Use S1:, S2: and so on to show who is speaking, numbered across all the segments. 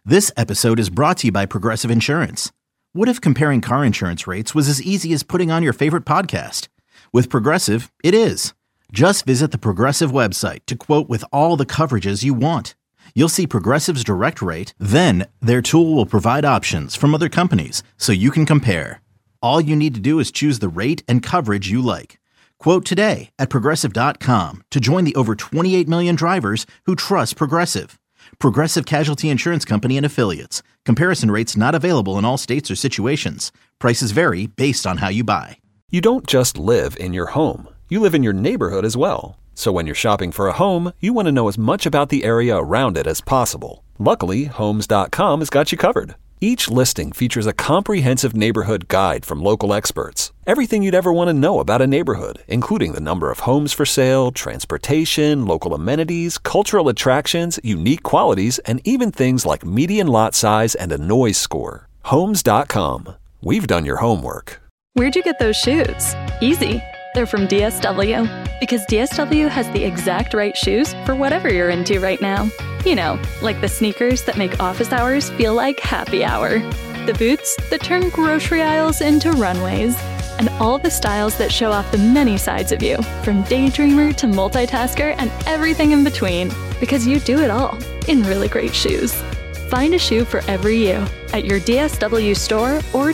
S1: This episode is brought to you by Progressive Insurance. What if comparing car insurance rates was as easy as putting on your favorite podcast? With Progressive, it is. Just visit the Progressive website to quote with all the coverages you want. You'll see Progressive's direct rate, then their tool will provide options from other companies so you can compare. All you need to do is choose the rate and coverage you like. Quote today at Progressive.com to join the over 28 million drivers who trust Progressive. Progressive Casualty Insurance Company and Affiliates. Comparison rates not available in all states or situations. Prices vary based on how you buy.
S2: You don't just live in your home. You live in your neighborhood as well. So when you're shopping for a home, you want to know as much about the area around it as possible. Luckily, Homes.com has got you covered. Each listing features a comprehensive neighborhood guide from local experts. Everything you'd ever want to know about a neighborhood, including the number of homes for sale, transportation, local amenities, cultural attractions, unique qualities, and even things like median lot size and a noise score. Homes.com. We've done your homework.
S3: Where'd you get those shoes? Easy. They're from DSW. Because DSW has the exact right shoes for whatever you're into right now. You know, like the sneakers that make office hours feel like happy hour. The boots that turn grocery aisles into runways. And all the styles that show off the many sides of you, from daydreamer to multitasker and everything in between. Because you do it all in really great shoes. Find a shoe for every you at your DSW store or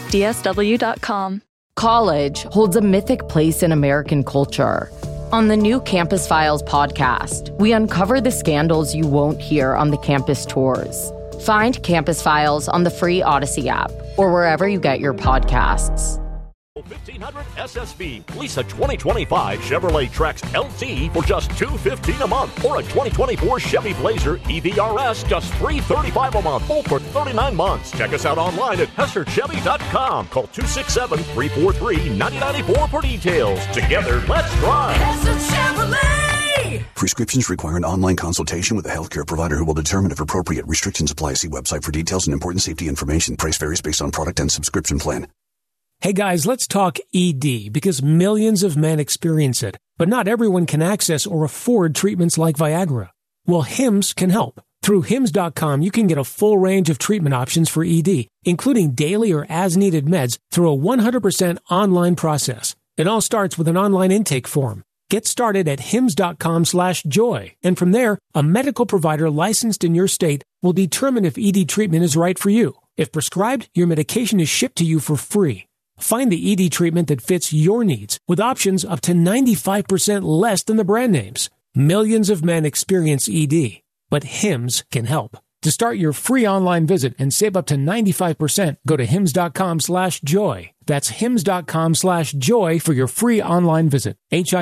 S3: DSW.com.
S4: College holds a mythic place in American culture. On the new Campus Files podcast, we uncover the scandals you won't hear on the campus tours. Find Campus Files on the free Odyssey app or wherever you get your podcasts.
S5: 1500 SSV. Lease a 2025 Chevrolet Trax LT for just $215 a month, or a 2024 Chevy Blazer EVRS just $335 a month, all for 39 months. Check us out online at HesserChevy.com. Call 267-343-9094 for details. Together, let's drive.
S6: Hesser Chevrolet.
S7: Prescriptions require an online consultation with a healthcare provider who will determine if appropriate. Restrictions apply. See website for details and important safety information. Price varies based on product and subscription plan.
S8: Hey guys, let's talk ED, because millions of men experience it, but not everyone can access or afford treatments like Viagra. Well, Hims can help. Through Hims.com, you can get a full range of treatment options for ED, including daily or as-needed meds through a 100% online process. It all starts with an online intake form. Get started at Hims.com/joy, and from there, a medical provider licensed in your state will determine if ED treatment is right for you. If prescribed, your medication is shipped to you for free. Find the ED treatment that fits your needs with options up to 95% less than the brand names. Millions of men experience ED, but Hims can help. To start your free online visit and save up to 95%, go to Hims.com/joy. That's Hims.com/joy for your free online visit.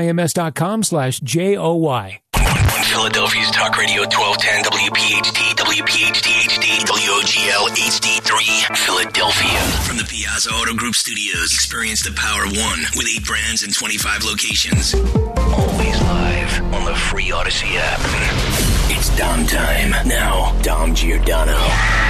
S8: HIMS.com/JOY.
S9: Philadelphia's Talk Radio 1210 WPHT, WPHT-HD, WOGL HD3, Philadelphia. From the Piazza Auto Group Studios, experience the power of one with 8 brands and 25 locations. Always live on the free Odyssey app. It's Dom time. Now, Dom Giordano.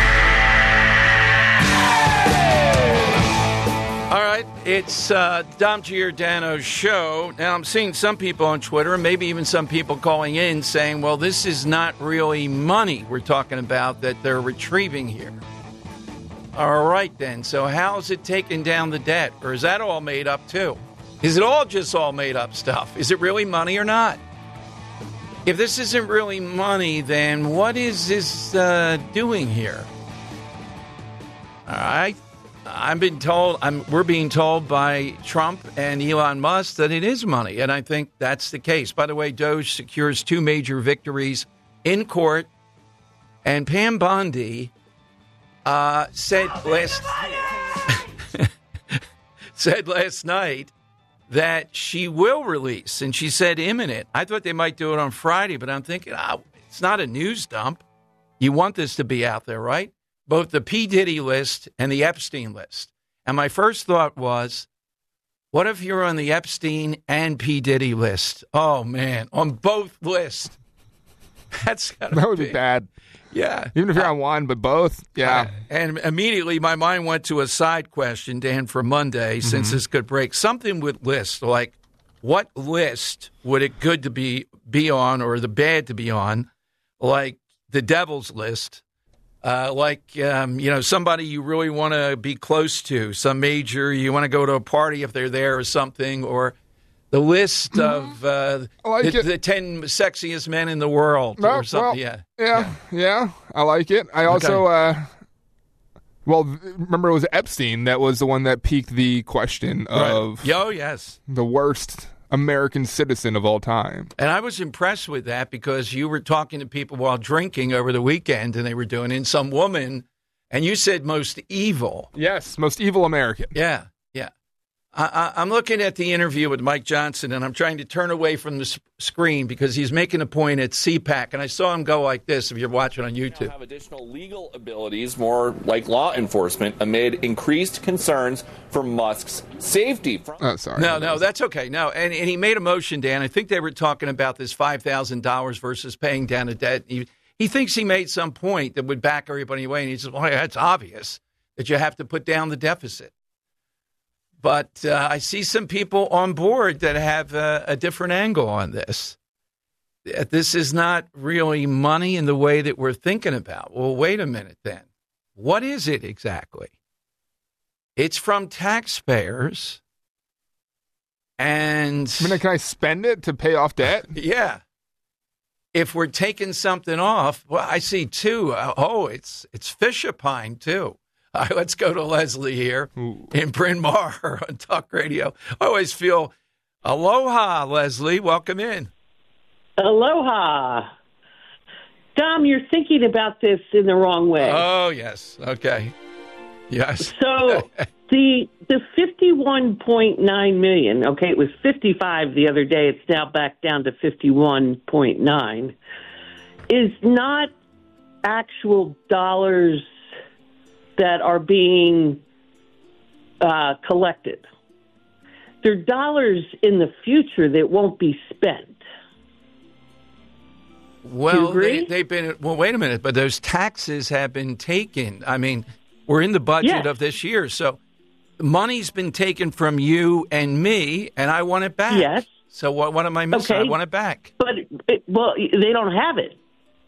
S10: All right, it's Dom Giordano's show. Now, I'm seeing some people on Twitter, and maybe even some people calling in saying, well, this is not really money we're talking about that they're retrieving here. All right, then. So how's it taking down the debt? Or is that all made up, too? Is it all just all made up stuff? Is it really money or not? If this isn't really money, then what is this doing here? All right. We're being told by Trump and Elon Musk that it is money, and I think that's the case. By the way, Doge secures 2 major victories in court, and Pam Bondi said last night that she will release, and she said imminent. I thought they might do it on Friday, but I'm thinking, it's not a news dump. You want this to be out there, right? Both the P. Diddy list and the Epstein list. And my first thought was, what if you're on the Epstein and P. Diddy list? Oh, man, on both lists. That would
S11: be bad.
S10: Yeah.
S11: Even if you're on one, but both, yeah.
S10: And immediately my mind went to a side question, Dan, for Monday, since this could break. Something with lists, like what list would it good to be on or the bad to be on, like the devil's list, Somebody you really want to be close to, some major, you want to go to a party if they're there or something, or the list of the 10 sexiest men in the world or something.
S11: Yeah, I like it. I also, remember it was Epstein that was the one that piqued the question of the worst American citizen of all time.
S10: And I was impressed with that because you were talking to people while drinking over the weekend, and they were doing it, and some woman, and you said most evil.
S11: Yes, most evil American.
S10: Yeah. I'm looking at the interview with Mike Johnson, and I'm trying to turn away from the screen because he's making a point at CPAC, and I saw him go like this if you're watching on YouTube.
S12: Have additional legal abilities, more like law enforcement, amid increased concerns for Musk's safety.
S10: No, that's okay. No, and he made a motion, Dan. I think they were talking about this $5,000 versus paying down a debt. He thinks he made some point that would back everybody away, and he says, well, it's obvious that you have to put down the deficit. But I see some people on board that have a different angle on this. This is not really money in the way that we're thinking about. Well, wait a minute then. What is it exactly? It's from taxpayers. And
S11: can I spend it to pay off debt?
S10: Yeah. If we're taking something off, well, I see two. It's Fisher-Pine too. All right, let's go to Leslie here in Bryn Mawr on Talk Radio. I always feel aloha, Leslie. Welcome in.
S13: Aloha. Dom, you're thinking about this in the wrong way.
S10: Oh, yes. Okay. Yes.
S13: So the 51.9 million, okay, it was 55 the other day. It's now back down to 51.9, is not actual dollars that are being collected. They're dollars in the future that won't be spent.
S10: Well, they've been. Well, wait a minute. But those taxes have been taken. I mean, we're in the budget of this year, so money's been taken from you and me, and I want it back.
S13: Yes.
S10: So what am I missing?
S13: Okay.
S10: I want it back.
S13: But they don't have it.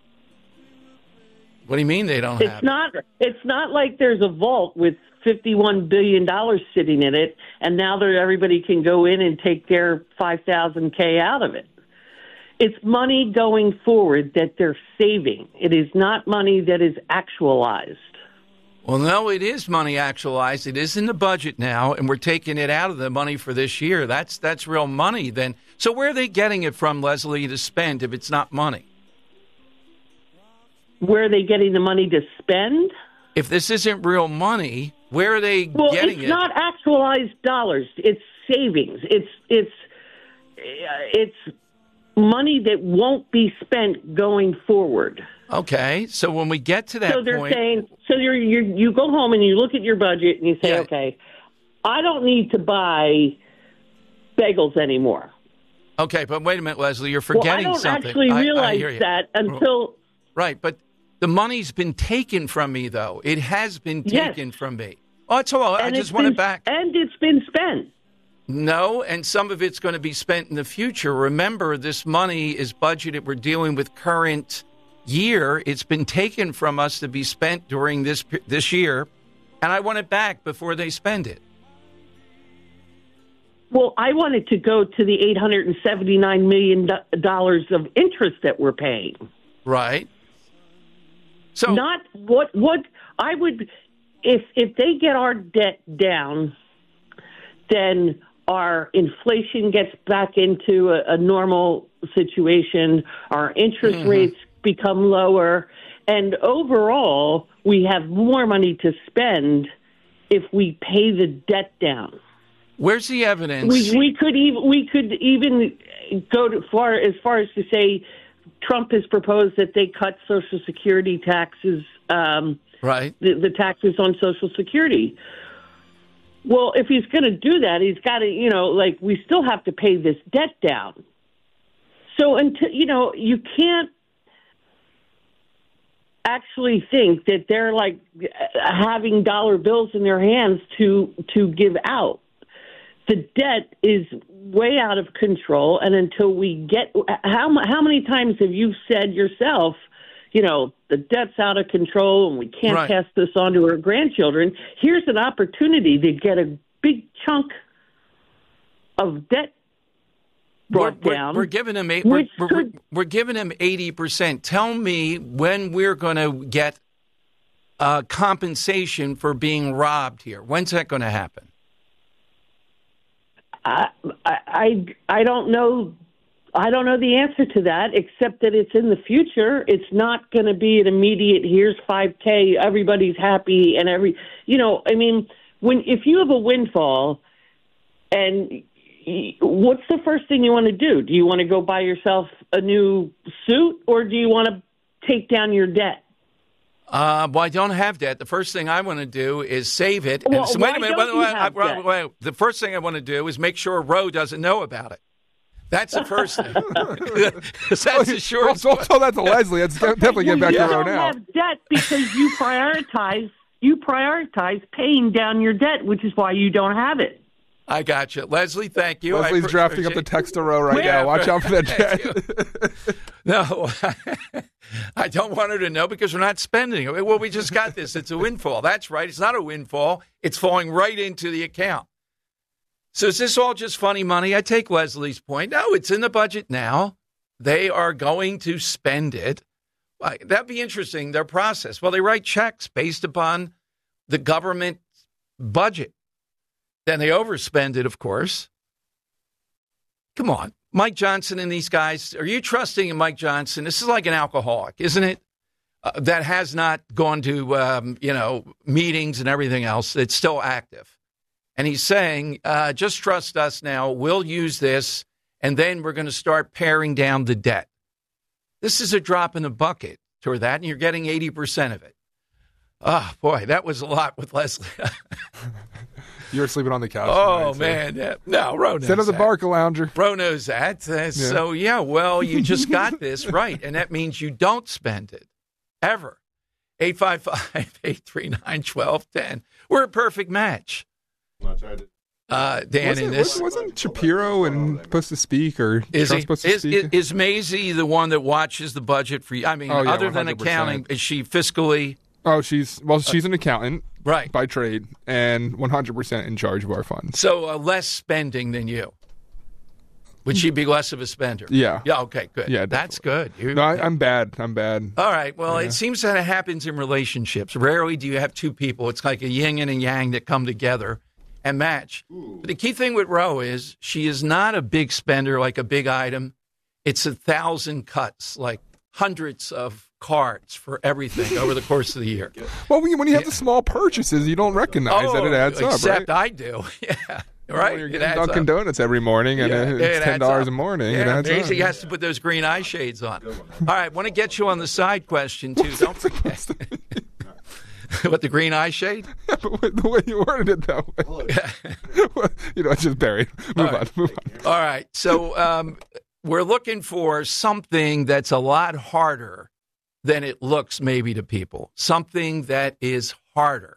S10: What do you mean they don't have it?
S13: It's not like there's a vault with $51 billion sitting in it, and now everybody can go in and take their $5,000 out of it. It's money going forward that they're saving. It is not money that is actualized.
S10: Well, no, it is money actualized. It is in the budget now, and we're taking it out of the money for this year. That's real money then. So where are they getting it from, Leslie, to spend if it's not money?
S13: Where are they getting the money to spend?
S10: If this isn't real money, where are they getting it?
S13: It's not actualized dollars. It's savings. It's money that won't be spent going forward.
S10: Okay, so when we get to that
S13: point... So they're saying... So you go home and you look at your budget and you say, okay, I don't need to buy bagels anymore.
S10: Okay, but wait a minute, Leslie, you're forgetting something.
S13: I don't actually realize that until...
S10: Right, but the money's been taken from me, though. It has been taken from me. Oh, that's all. I just want it back.
S13: And it's been spent.
S10: No, and some of it's going to be spent in the future. Remember, this money is budgeted. We're dealing with current year. It's been taken from us to be spent during this year, and I want it back before they spend it.
S13: Well, I want it to go to the $879 million of interest that we're paying.
S10: Right. So
S13: not what I would, if they get our debt down, then our inflation gets back into a normal situation, our interest rates become lower, and overall we have more money to spend if we pay the debt down.
S10: Where's the evidence?
S13: We could even go as far as to say Trump has proposed that they cut Social Security taxes,
S10: right?
S13: The taxes on Social Security. Well, if he's going to do that, he's got to, we still have to pay this debt down. So until you can't actually think that they're like having dollar bills in their hands to give out. The debt is way out of control, and until we get how many times have you said yourself, the debt's out of control and we can't pass this on to our grandchildren. Here's an opportunity to get a big chunk of debt brought down.
S10: We're giving him we're giving him 80%. Tell me when we're going to get compensation for being robbed here. When's that going to happen?
S13: I don't know. I don't know the answer to that, except that it's in the future. It's not going to be an immediate, here's $5,000, everybody's happy, and if you have a windfall, and what's the first thing you want to do? Do you want to go buy yourself a new suit, or do you want to take down your debt?
S10: Well, I don't have debt. The first thing I want to do is save it.
S13: Well,
S10: wait a minute. Wait. The first thing I want to do is make sure Roe doesn't know about it. That's the first thing. That's the shortest.
S11: Don't tell that to Leslie. It's definitely getting back to Roe now.
S13: You don't have debt because you prioritize paying down your debt, which is why you don't have it.
S10: I got you. Leslie, thank you.
S11: Leslie's drafting up the text to Roe right now. Watch out for that debt.
S10: No, I don't want her to know because we're not spending it. Well, we just got this. It's a windfall. That's right. It's not a windfall. It's falling right into the account. So is this all just funny money? I take Leslie's point. No, it's in the budget now. They are going to spend it. That'd be interesting, their process. Well, they write checks based upon the government budget. Then they overspend it, of course. Come on. Mike Johnson and these guys, are you trusting in Mike Johnson? This is like an alcoholic, isn't it? That has not gone to, meetings and everything else. It's still active. And he's saying, just trust us now. We'll use this, and then we're going to start paring down the debt. This is a drop in the bucket toward that, and you're getting 80% of it. Oh, boy, that was a lot with Leslie.
S11: You were sleeping on the couch.
S10: Oh, man. Yeah. No, Ro knows
S11: Send us a Barca lounger.
S10: Ro knows that. So, you just got this right, and that means you don't spend it, ever. 855-839-1210. We're a perfect match. Dan,
S11: wasn't Shapiro supposed to speak, or supposed to speak?
S10: Is Maisie the one that watches the budget for you? I mean, other than 100%. Accounting, is she fiscally?
S11: Oh, she's an accountant, right, by trade, and 100% in charge of our funds.
S10: So less spending than you. Would she be less of a spender?
S11: Yeah.
S10: Yeah. Okay. Good. Yeah, that's good.
S11: No, I'm bad. I'm bad.
S10: All right. Well, it seems that it happens in relationships. Rarely do you have two people. It's like a yin and a yang that come together and match. But the key thing with Ro is she is not a big spender, like a big item. It's 1,000 cuts, like hundreds of cards for everything over the course of the year.
S11: Well, when you have the small purchases, you don't recognize that it adds up,
S10: except
S11: right?
S10: I do. Yeah. Right.
S11: Well, you're getting Dunkin' Donuts every morning, and it's $10 a morning.
S10: Yeah, Maisie has to put those green eye shades on. All right, want to get you on the side question, too. Don't forget. What, the green eye shade?
S11: Yeah, but the way you worded it, though. It's just buried. Move on.
S10: All right, so we're looking for something that's a lot harder than it looks maybe to people. Something that is harder.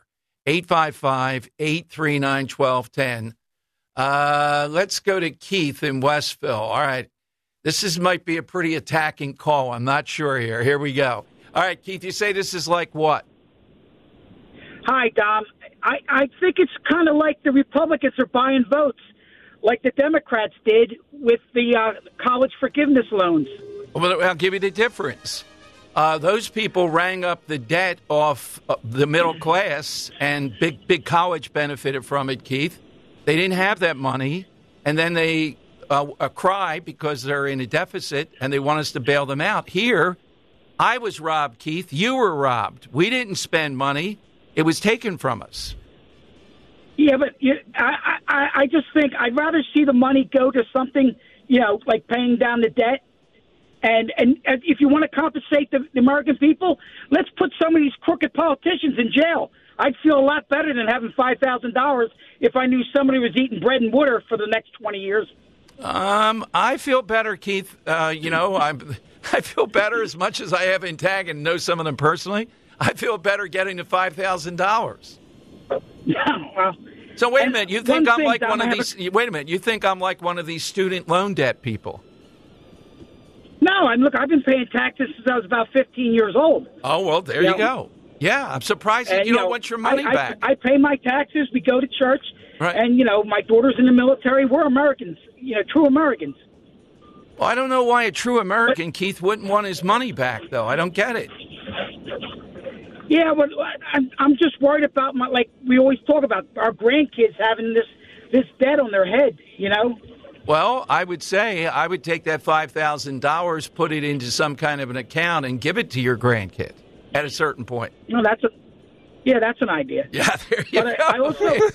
S10: 855-839-1210. Let's go to Keith in Westville. All right. This might be a pretty attacking call. I'm not sure here. Here we go. All right, Keith, you say this is like what?
S14: Hi, Dom. I think it's kind of like the Republicans are buying votes, like the Democrats did with the college forgiveness loans.
S10: Well, I'll give you the difference. Those people rang up the debt off the middle class, and big college benefited from it, Keith. They didn't have that money, and then they cry because they're in a deficit, and they want us to bail them out. Here, I was robbed, Keith. You were robbed. We didn't spend money. It was taken from us.
S14: Yeah, but I just think I'd rather see the money go to something, like paying down the debt. And if you want to compensate the American people, let's put some of these crooked politicians in jail. I'd feel a lot better than having $5,000 if I knew somebody was eating bread and water for the next 20 years.
S10: I feel better, Keith. I feel better as much as I have in tag and know some of them personally. I feel better getting the $5,000.
S14: Yeah, well.
S10: So wait a minute. You think I'm like one of these? Wait a minute. You think I'm like one of these student loan debt people?
S14: No, No, look, I've been paying taxes since I was about 15 years old.
S10: Oh, well, there you go. Yeah, I'm surprised that you don't want your money back.
S14: I pay my taxes. We go to church.
S10: Right.
S14: And, my daughter's in the military. We're Americans, true Americans.
S10: Well, I don't know why a true American, Keith, wouldn't want his money back, though. I don't get it.
S14: Yeah, but I'm just worried about, we always talk about our grandkids having this debt on their head,
S10: Well, I would say I would take that $5,000, put it into some kind of an account, and give it to your grandkid at a certain point.
S14: No, that's an idea.
S10: Yeah, there you go.
S14: I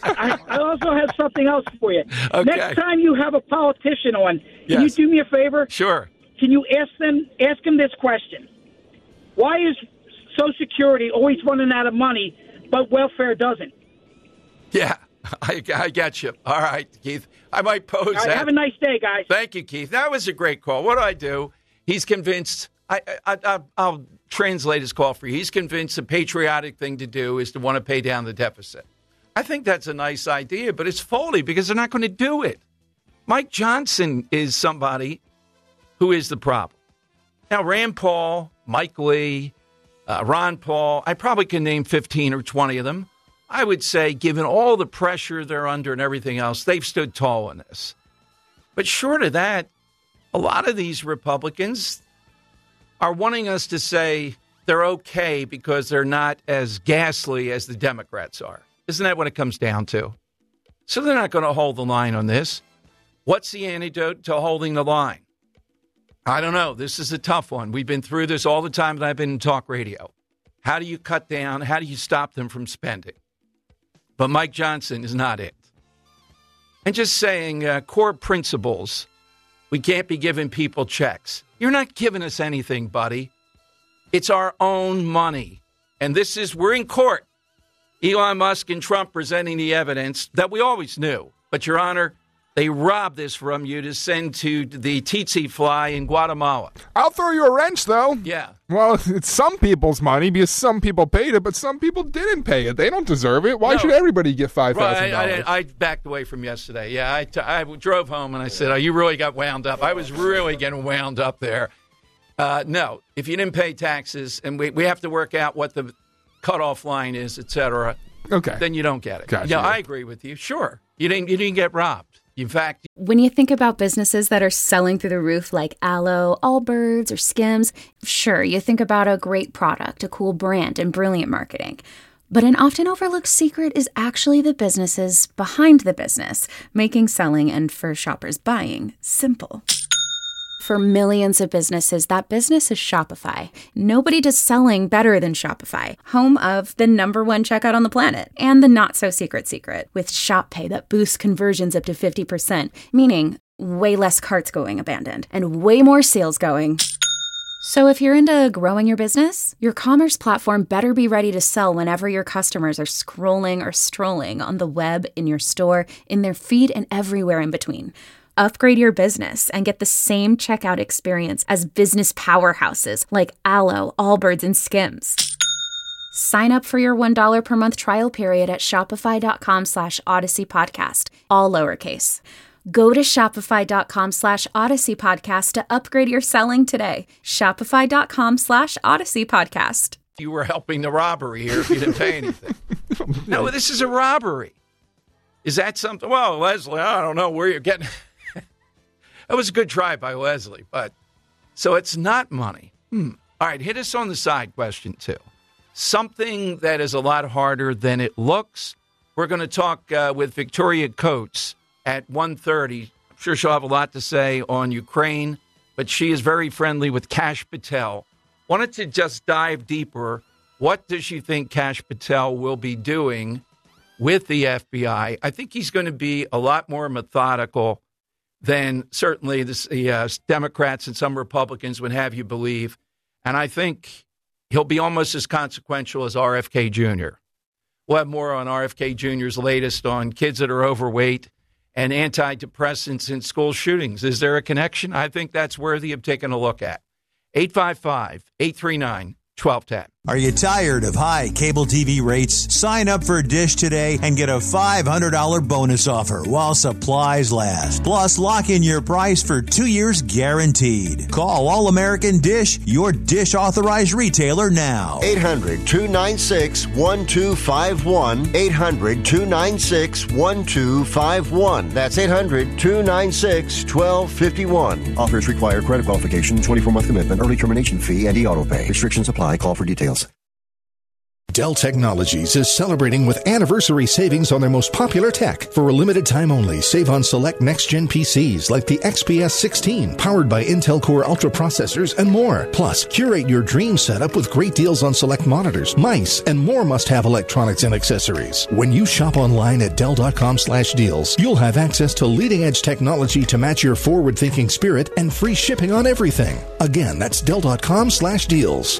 S14: also have something else for you.
S10: Okay.
S14: Next time you have a politician on, can
S10: Yes.
S14: you do me a favor?
S10: Sure.
S14: Can you ask him this question? Why is Social Security always running out of money, but welfare doesn't?
S10: Yeah, I get you. All right, Keith. I might pose that.
S14: Have a nice day, guys.
S10: Thank you, Keith. That was a great call. What do I do? He's convinced. I'll translate his call for you. He's convinced the patriotic thing to do is to want to pay down the deficit. I think that's a nice idea, but it's phony because they're not going to do it. Mike Johnson is somebody who is the problem. Now, Rand Paul, Mike Lee, Ron Paul, I probably can name 15 or 20 of them. I would say, given all the pressure they're under and everything else, they've stood tall in this. But short of that, a lot of these Republicans are wanting us to say they're okay because they're not as ghastly as the Democrats are. Isn't that what it comes down to? So they're not going to hold the line on this. What's the antidote to holding the line? I don't know. This is a tough one. We've been through this all the time that I've been in talk radio. How do you cut down? How do you stop them from spending? But Mike Johnson is not it. And just saying core principles, we can't be giving people checks. You're not giving us anything, buddy. It's our own money. And we're in court. Elon Musk and Trump presenting the evidence that we always knew. But, Your Honor, they robbed this from you to send to the tsetse fly in Guatemala.
S11: I'll throw you a wrench, though.
S10: Yeah.
S11: Well, it's some people's money because some people paid it, but some people didn't pay it. They don't deserve it. Why should everybody get $5,000?
S10: Right, I backed away from yesterday. Yeah, I drove home and I said, you really got wound up. I was really getting wound up there. No, if you didn't pay taxes, and we have to work out what the cutoff line is, et cetera, then you don't get it.
S11: Gotcha.
S10: Yeah, I agree with you. Sure. You didn't get robbed. In fact,
S15: when you think about businesses that are selling through the roof like Aloe, Allbirds, or Skims, sure, you think about a great product, a cool brand, and brilliant marketing. But an often overlooked secret is actually the businesses behind the business, making selling and for shoppers buying simple. For millions of businesses, that business is Shopify. Nobody does selling better than Shopify, home of the #1 checkout on the planet and the not-so-secret secret with Shop Pay that boosts conversions up to 50%, meaning way less carts going abandoned and way more sales going. So if you're into growing your business, your commerce platform better be ready to sell whenever your customers are scrolling or strolling on the web, in your store, in their feed, and everywhere in between. Upgrade your business and get the same checkout experience as business powerhouses like Aloe, Allbirds, and Skims. Sign up for your $1 per month trial period at shopify.com/Odyssey Podcast, all lowercase. Go to shopify.com/Odyssey Podcast to upgrade your selling today. Shopify.com/Odyssey Podcast.
S10: you were helping the robbery here if you didn't pay anything. No, this is a robbery. Is that something? Well, Leslie, I don't know where you're getting. That was a good try by Leslie, but so it's not money. All right, hit us on the side question, too. Something that is a lot harder than it looks. We're going to talk with Victoria Coates at 1:30. I'm sure she'll have a lot to say on Ukraine, but she is very friendly with Kash Patel. Wanted to just dive deeper. What does she think Kash Patel will be doing with the FBI? I think he's going to be a lot more methodical than certainly the Democrats and some Republicans would have you believe. And I think he'll be almost as consequential as RFK Jr. We'll have more on RFK Jr.'s latest on kids that are overweight and antidepressants in school shootings. Is there a connection? I think that's worthy of taking a look at. 855-839-1210.
S16: Are you tired of high cable TV rates? Sign up for Dish today and get a $500 bonus offer while supplies last. Plus, lock in your price for 2 years guaranteed. Call All American Dish, your Dish authorized retailer now.
S17: 800-296-1251. 800-296-1251. That's 800-296-1251.
S18: Offers require credit qualification, 24-month commitment, early termination fee, and e-auto pay. Restrictions apply. Call for details.
S19: Dell Technologies is celebrating with anniversary savings on their most popular tech. For a limited time only, save on select next-gen PCs like the XPS 16, powered by Intel Core Ultra processors and more. Plus, curate your dream setup with great deals on select monitors, mice, and more must-have electronics and accessories. When you shop online at Dell.com/deals, you'll have access to leading-edge technology to match your forward-thinking spirit and free shipping on everything. Again, that's Dell.com/deals.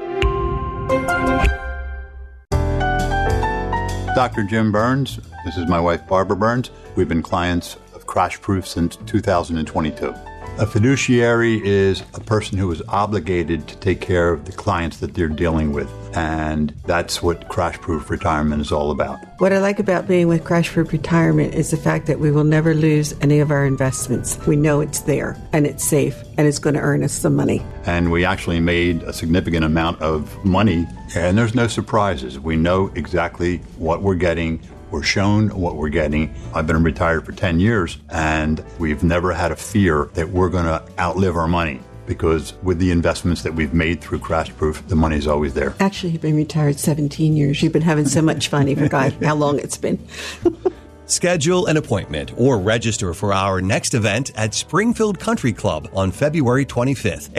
S20: Dr. Jim Burns. This is my wife, Barbara Burns. We've been clients of Crash Proof since 2022. A fiduciary is a person who is obligated to take care of the clients that they're dealing with, and that's what Crash Proof Retirement is all about.
S21: What I like about being with Crash Proof Retirement is the fact that we will never lose any of our investments. We know it's there, and it's safe, and it's going to earn us some money.
S20: And we actually made a significant amount of money, and there's no surprises. We know exactly what we're getting. We're shown what we're getting. I've been retired for 10 years, and we've never had a fear that we're going to outlive our money, because with the investments that we've made through Crash Proof, the money's always there.
S21: Actually, you've been retired 17 years. You've been having so much fun, you forgot how long it's been.
S22: Schedule an appointment or register for our next event at Springfield Country Club on February 25th.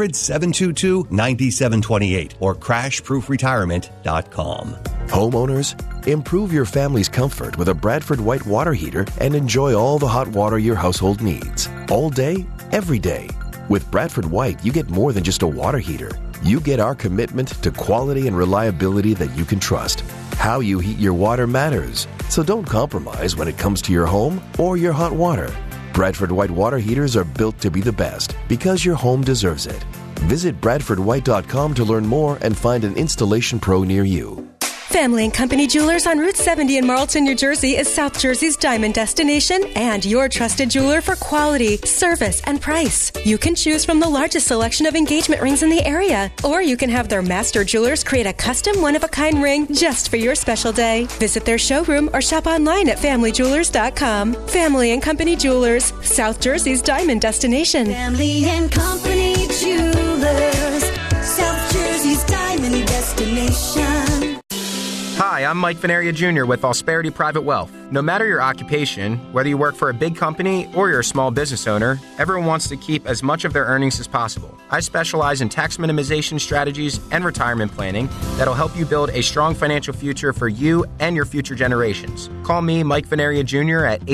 S22: 800-722-9728 or crashproofretirement.com.
S23: Homeowners, improve your family's comfort with a Bradford White water heater and enjoy all the hot water your household needs. All day, every day. With Bradford White, you get more than just a water heater. You get our commitment to quality and reliability that you can trust. How you heat your water matters, so don't compromise when it comes to your home or your hot water. Bradford White water heaters are built to be the best because your home deserves it. Visit BradfordWhite.com to learn more and find an installation pro near you.
S24: Family & Company Jewelers on Route 70 in Marlton, New Jersey is South Jersey's diamond destination and your trusted jeweler for quality, service, and price. You can choose from the largest selection of engagement rings in the area, or you can have their master jewelers create a custom one-of-a-kind ring just for your special day. Visit their showroom or shop online at FamilyJewelers.com. Family & Company Jewelers, South Jersey's diamond destination.
S6: Family & Company Jewelers, South Jersey's diamond destination.
S25: Hi, I'm Mike Veneria Jr. with Austerity Private Wealth. No matter your occupation, whether you work for a big company or you're a small business owner, everyone wants to keep as much of their earnings as possible. I specialize in tax minimization strategies and retirement planning that'll help you build a strong financial future for you and your future generations. Call me, Mike Veneria Jr. at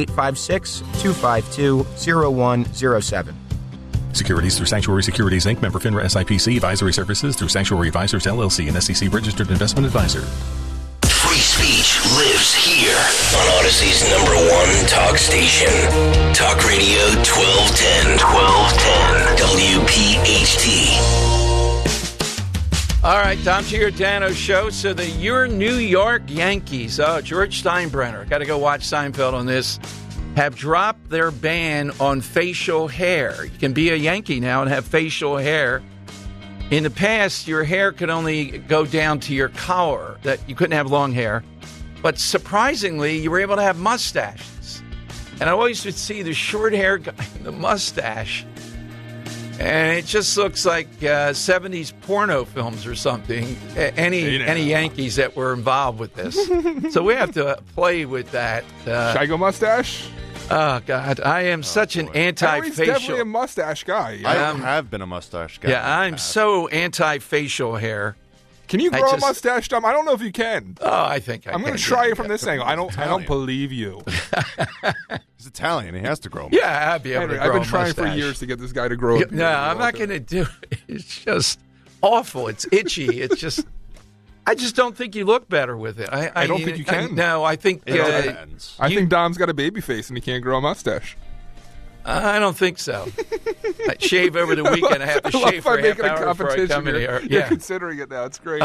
S25: 856-252-0107.
S26: Securities through Sanctuary Securities, Inc., member FINRA SIPC, advisory services through Sanctuary Advisors, LLC, an SEC-registered investment advisor.
S9: Free speech lives here on Odyssey's #1 talk station. Talk Radio 1210. WPHT.
S10: All right, Tom Giordano Show. So your New York Yankees, George Steinbrenner, got to go watch Seinfeld on this, have dropped their ban on facial hair. You can be a Yankee now and have facial hair. In the past, your hair could only go down to your collar, that you couldn't have long hair. But surprisingly, you were able to have mustaches. And I always would see the short hair guy and the mustache. And it just looks like 70s porno films or something. Any Yankees that were involved with this. So we have to play with that.
S11: Should I go mustache?
S10: Oh, God. I am such an anti-facial.
S11: Henry's definitely a mustache guy.
S27: I have been a mustache guy.
S10: Yeah, I'm so anti-facial hair.
S11: Can you grow a mustache, Tom? I don't know if you can.
S10: Oh, I think I can.
S11: I'm going to try it from this angle. I don't believe you.
S27: He's Italian. He has to grow a
S10: mustache. Yeah, I'd be able to grow a mustache.
S11: I've been trying for years to get this guy to grow a
S10: No, I'm not going to do it. It's just awful. It's itchy. It's just... I just don't think you look better with it.
S11: I don't think you can.
S10: No, I think...
S11: I think Dom's got a baby face and he can't grow a mustache.
S10: I don't think so. I shave over the weekend. I have to shave for a half hour before I come in here.
S11: You're considering it now. It's great.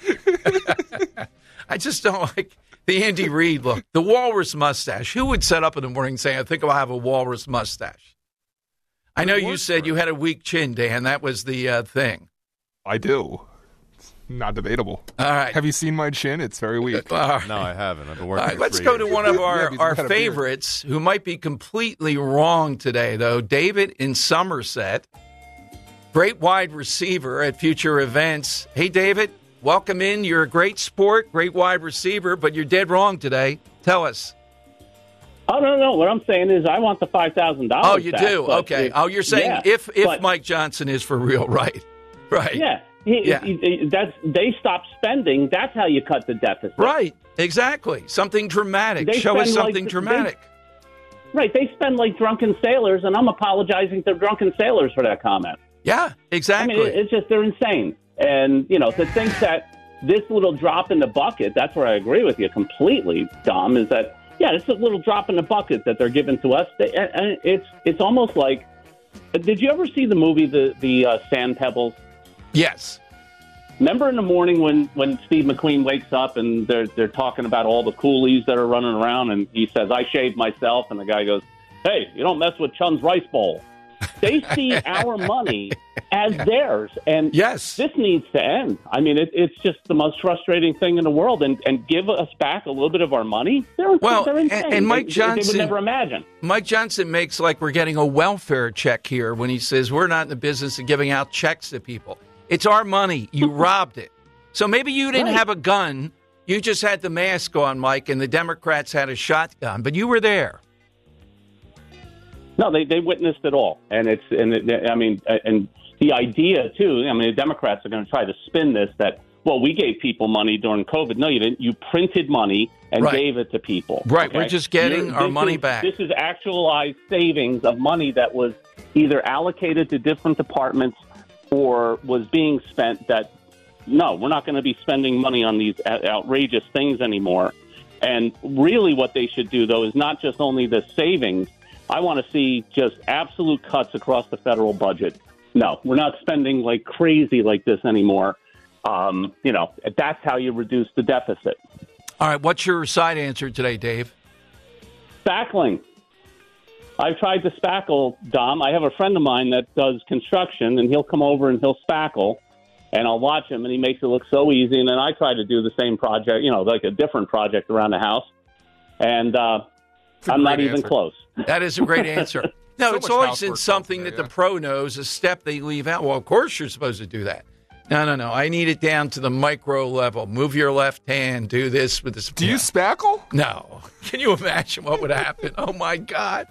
S10: I just don't like the Andy Reid look. The walrus mustache. Who would set up in the morning saying, I think I'll have a walrus mustache? I know you said you had a weak chin, Dan. That was the thing.
S11: I do. Not debatable.
S10: All right.
S11: Have you seen my chin? It's very weak.
S27: No, I haven't. I've been working.
S10: All right, let's go to one of our favorites who might be completely wrong today, though. David in Somerset, great wide receiver at future events. Hey, David, welcome in. You're a great sport, great wide receiver, but you're dead wrong today. Tell us.
S1: Oh, no. What I'm saying is I want the $5,000.
S10: Oh, you do? Okay. You're saying if Mike Johnson is for real, right? Right.
S1: Yeah. They stopped spending. That's how you cut the deficit.
S10: Right. Exactly. Something dramatic. Show us something dramatic.
S1: They spend like drunken sailors, and I'm apologizing to drunken sailors for that comment.
S10: Yeah, exactly.
S1: I mean, it's just they're insane. And, to think that this little drop in the bucket, that's where I agree with you completely, Dom, is that, it's a little drop in the bucket that they're giving to us. And it's almost like, did you ever see the movie, the Sand Pebbles?
S10: Yes.
S1: Remember in the morning when Steve McQueen wakes up and they're talking about all the coolies that are running around, and he says, I shaved myself, and the guy goes, hey, you don't mess with Chun's rice bowl. They see our money as theirs, and this needs to end. I mean, it's just the most frustrating thing in the world, and give us back a little bit of our money. They're insane.
S10: And Mike Johnson,
S1: they would never imagine.
S10: Mike Johnson makes like we're getting a welfare check here when he says we're not in the business of giving out checks to people. It's our money. You robbed it. So maybe you didn't have a gun. You just had the mask on, Mike, and the Democrats had a shotgun, but you were there.
S1: No, they witnessed it all, and and the idea too. I mean, the Democrats are going to try to spin this that we gave people money during COVID. No, you didn't. You printed money and gave it to people.
S10: Right, okay? We're just getting our money back.
S1: This is actualized savings of money that was either allocated to different departments or was being spent. That no, we're not going to be spending money on these outrageous things anymore. And really, what they should do though is not just only the savings. I want to see just absolute cuts across the federal budget. No, we're not spending like crazy like this anymore. That's how you reduce the deficit.
S10: All right, what's your side answer today, Dave?
S1: Spackling. I've tried to spackle, Dom. I have a friend of mine that does construction, and he'll come over and he'll spackle, and I'll watch him, and he makes it look so easy. And then I try to do the same project, like a different project around the house, and I'm not even close.
S10: That is a great answer. No, it's always in something that the pro knows, a step they leave out. Well, of course you're supposed to do that. No. I need it down to the micro level. Move your left hand. Do this with this.
S11: Do you spackle?
S10: No. Can you imagine what would happen? Oh, my God.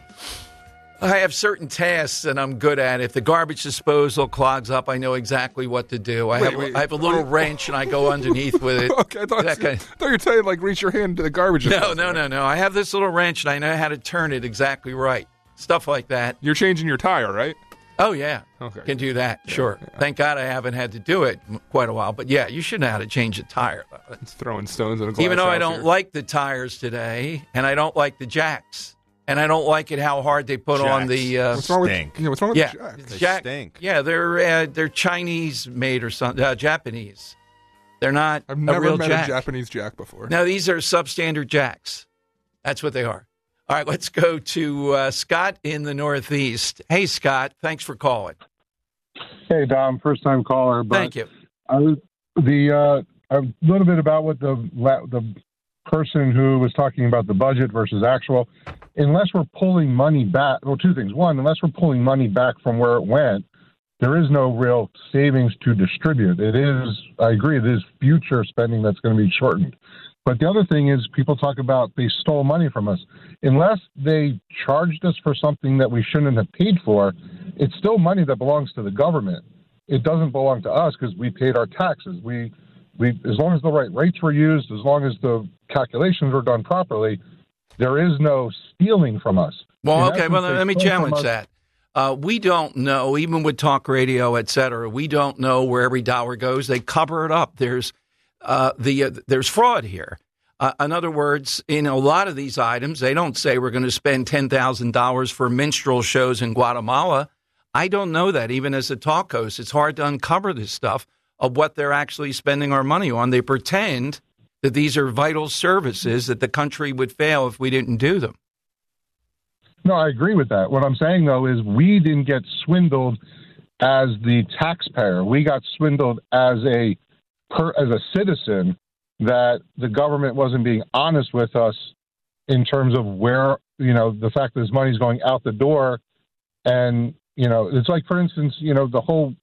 S10: I have certain tasks that I'm good at. If the garbage disposal clogs up, I know exactly what to do. I have a little wrench, and I go underneath with it.
S11: Okay, I thought you were saying, reach your hand to the garbage disposal.
S10: No. I have this little wrench, and I know how to turn it exactly right. Stuff like that.
S11: You're changing your tire, right?
S10: Oh, yeah.
S11: Okay.
S10: Can do that, sure. Yeah. Thank God I haven't had to do it quite a while. But, yeah, you should know how to change a tire.
S11: It's throwing stones in a glass.
S10: Even though I don't like the tires today, and I don't like the jacks. And I don't like it how hard they put on the
S27: what's wrong with
S11: the jacks?
S27: They stink.
S10: Yeah, they're Chinese made or something, Japanese. They're not.
S11: I've never
S10: a real
S11: met
S10: jack.
S11: a Japanese jack before.
S10: No, these are substandard jacks. That's what they are. All right, let's go to Scott in the Northeast. Hey, Scott, thanks for calling.
S2: Hey, Dom, first time caller. But
S10: thank you.
S2: A little bit about what the person who was talking about the budget versus actual. Unless we're pulling money back, two things. One, unless we're pulling money back from where it went, there is no real savings to distribute. I agree, it is future spending that's going to be shortened. But the other thing is people talk about they stole money from us. Unless they charged us for something that we shouldn't have paid for, it's still money that belongs to the government. It doesn't belong to us because we paid our taxes. We as long as the right rates were used, as long as the calculations were done properly, there is no stealing from us.
S10: Well, okay, let me challenge that. We don't know, even with talk radio, et cetera, we don't know where every dollar goes. They cover it up. There's fraud here. In other words, in a lot of these items, they don't say we're going to spend $10,000 for minstrel shows in Guatemala. I don't know that. Even as a talk host, it's hard to uncover this stuff of what they're actually spending our money on. They pretend that these are vital services that the country would fail if we didn't do them.
S2: No, I agree with that. What I'm saying, though, is we didn't get swindled as the taxpayer. We got swindled as a citizen, that the government wasn't being honest with us in terms of where, the fact that this money's going out the door. And, it's like, for instance, the whole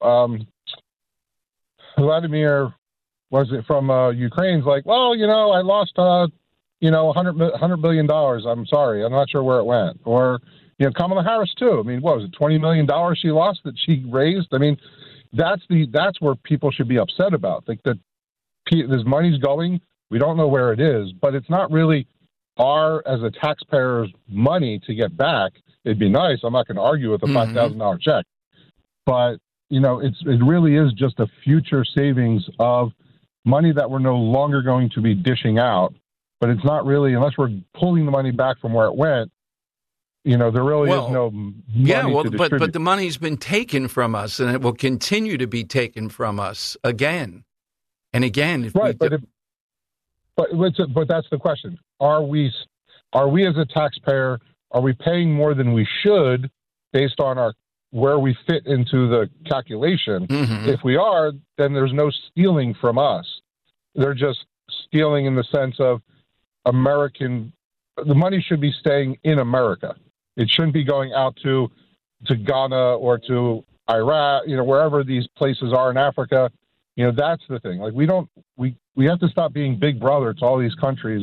S2: Vladimir, was it from Ukraine's like, well, I lost, $100 billion. I'm sorry. I'm not sure where it went. Or, Kamala Harris, too. I mean, what was it, $20 million she lost that she raised? I mean, that's where people should be upset about. Like that this money's going, we don't know where it is, but it's not really as a taxpayer's money to get back. It'd be nice. I'm not going to argue with a $5,000 check, but it really is just a future savings of money that we're no longer going to be dishing out. But it's not really, unless we're pulling the money back from where it went. There really is no money to distribute.
S10: But the money's been taken from us, and it will continue to be taken from us again and again.
S2: Right, but that's the question. Are we as a taxpayer, are we paying more than we should based on where we fit into the calculation?
S10: Mm-hmm.
S2: If we are, then there's no stealing from us. They're just stealing in the sense of the money should be staying in America. It shouldn't be going out to Ghana or to Iraq, wherever these places are in Africa. That's the thing. Like we have to stop being big brother to all these countries.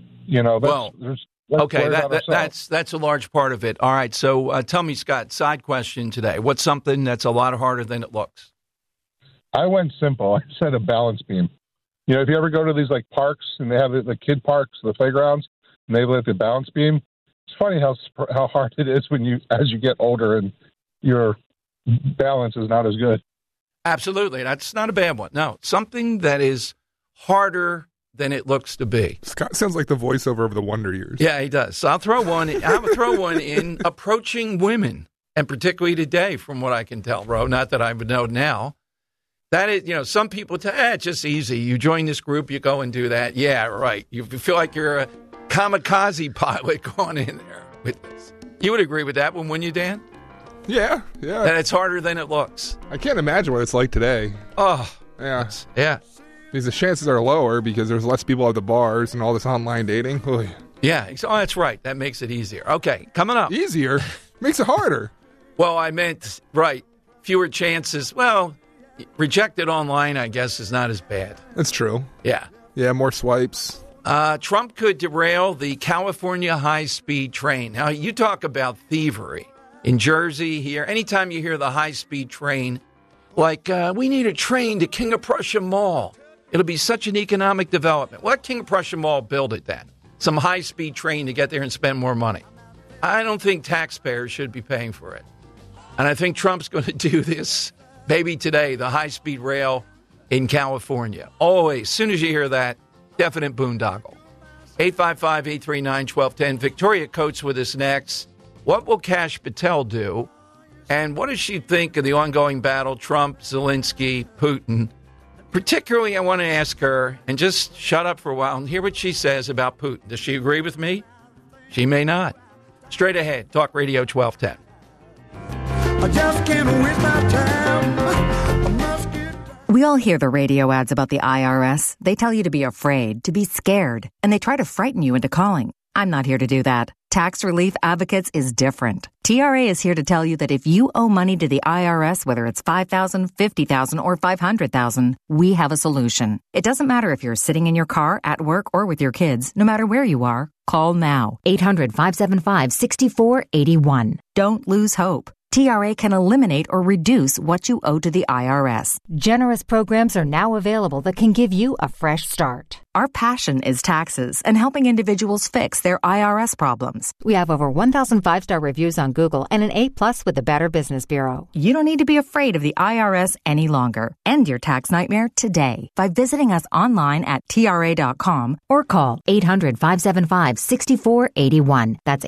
S10: That's a large part of it. All right. So tell me, Scott, side question today. What's something that's a lot harder than it looks?
S2: I went simple. I said a balance beam. If you ever go to these like parks and they have the kid parks, the playgrounds, and they have the balance beam, it's funny how hard it is as you get older and your balance is not as good.
S10: Absolutely. That's not a bad one. No, something that is harder than it looks to be.
S11: Scott sounds like the voiceover of the Wonder Years.
S10: Yeah, he does. So I'll throw one in approaching women, and particularly today, from what I can tell, Ro, not that I would know now. That is, some people tell, it's just easy. You join this group, you go and do that. Yeah, right. You feel like you're a kamikaze pilot going in there with this. You would agree with that one, wouldn't you, Dan?
S11: Yeah.
S10: That it's harder than it looks.
S11: I can't imagine what it's like today.
S10: Oh,
S11: yeah.
S10: Because
S11: the chances are lower because there's less people at the bars and all this online dating. Oh,
S10: yeah. Oh, that's right. That makes it easier. Okay, coming up.
S11: Easier? Makes it harder.
S10: Well, I meant, right, fewer chances. Well, rejected online, I guess, is not as bad.
S11: That's true.
S10: Yeah.
S11: Yeah, more swipes.
S10: Trump could derail the California high-speed train. Now, you talk about thievery. In Jersey here, anytime you hear the high-speed train, like, we need a train to King of Prussia Mall. It'll be such an economic development. Let King of Prussia Mall build it then. Some high-speed train to get there and spend more money. I don't think taxpayers should be paying for it. And I think Trump's going to do this maybe today, the high-speed rail in California. Always, as soon as you hear that, definite boondoggle. 855-839-1210. Victoria Coates with us next. What will Kash Patel do? And what does she think of the ongoing battle, Trump, Zelensky, Putin? Particularly, I want to ask her, and just shut up for a while and hear what she says about Putin. Does she agree with me? She may not. Straight ahead, Talk Radio 1210.
S6: I just can't waste my time.
S3: We all hear the radio ads about the IRS. They tell you to be afraid, to be scared, and they try to frighten you into calling. I'm not here to do that. Tax Relief Advocates is different. TRA is here to tell you that if you owe money to the IRS, whether it's $5,000, $50,000, or $500,000, we have a solution. It doesn't matter if you're sitting in your car, at work, or with your kids. No matter where you are, call now. 800-575-6481. Don't lose hope. TRA can eliminate or reduce what you owe to the IRS.
S4: Generous programs are now available that can give you a fresh start.
S3: Our passion is taxes and helping individuals fix their IRS problems.
S4: We have over 1,000 5-star reviews on Google and an A+ with the Better Business Bureau.
S3: You don't need to be afraid of the IRS any longer. End your tax nightmare today by visiting us online at TRA.com
S4: or call 800-575-6481. That's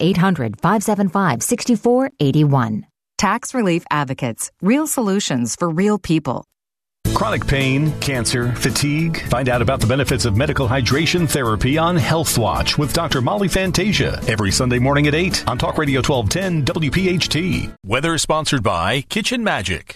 S4: 800-575-6481.
S3: Tax Relief Advocates. Real solutions for real people.
S5: Chronic pain, cancer, fatigue. Find out about the benefits of medical hydration therapy on Health Watch with Dr. Molly Fantasia every Sunday morning at 8 on Talk Radio 1210 WPHT. Weather sponsored by Kitchen Magic.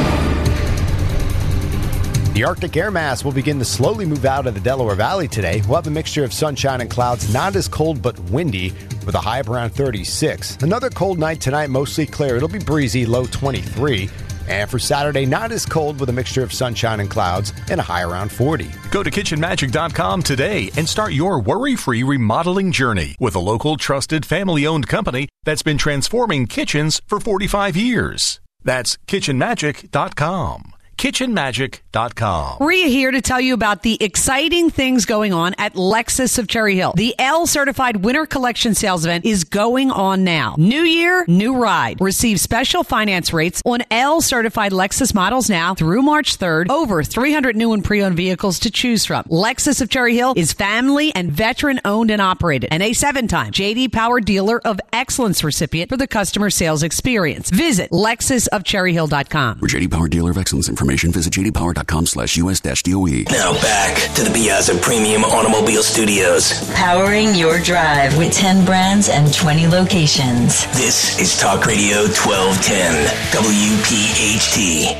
S7: The Arctic air mass will begin to slowly move out of the Delaware Valley today. We'll have a mixture of sunshine and clouds, not as cold but windy, with a high of around 36. Another cold night tonight, mostly clear. It'll be breezy, low 23. And for Saturday, not as cold with a mixture of sunshine and clouds and a high around 40.
S5: Go to kitchenmagic.com today and start your worry-free remodeling journey with a local, trusted, family-owned company that's been transforming kitchens for 45 years. That's kitchenmagic.com. kitchenmagic.com.
S8: Rhea here to tell you about the exciting things going on at Lexus of Cherry Hill. The L Certified Winter Collection Sales Event is going on now. New year, new ride. Receive special finance rates on L Certified Lexus models now through March 3rd. Over 300 new and pre-owned vehicles to choose from. Lexus of Cherry Hill is family and veteran owned and operated, and a 7-time J.D. Power Dealer of Excellence recipient for the customer sales experience. Visit LexusofCherryHill.com.
S12: For J.D. Power Dealer of Excellence information, visit jdpower.com/US-DOE.
S9: Now back to the Piazza Premium Automobile Studios.
S13: Powering your drive with 10 brands and 20 locations.
S9: This is Talk Radio 1210 WPHT.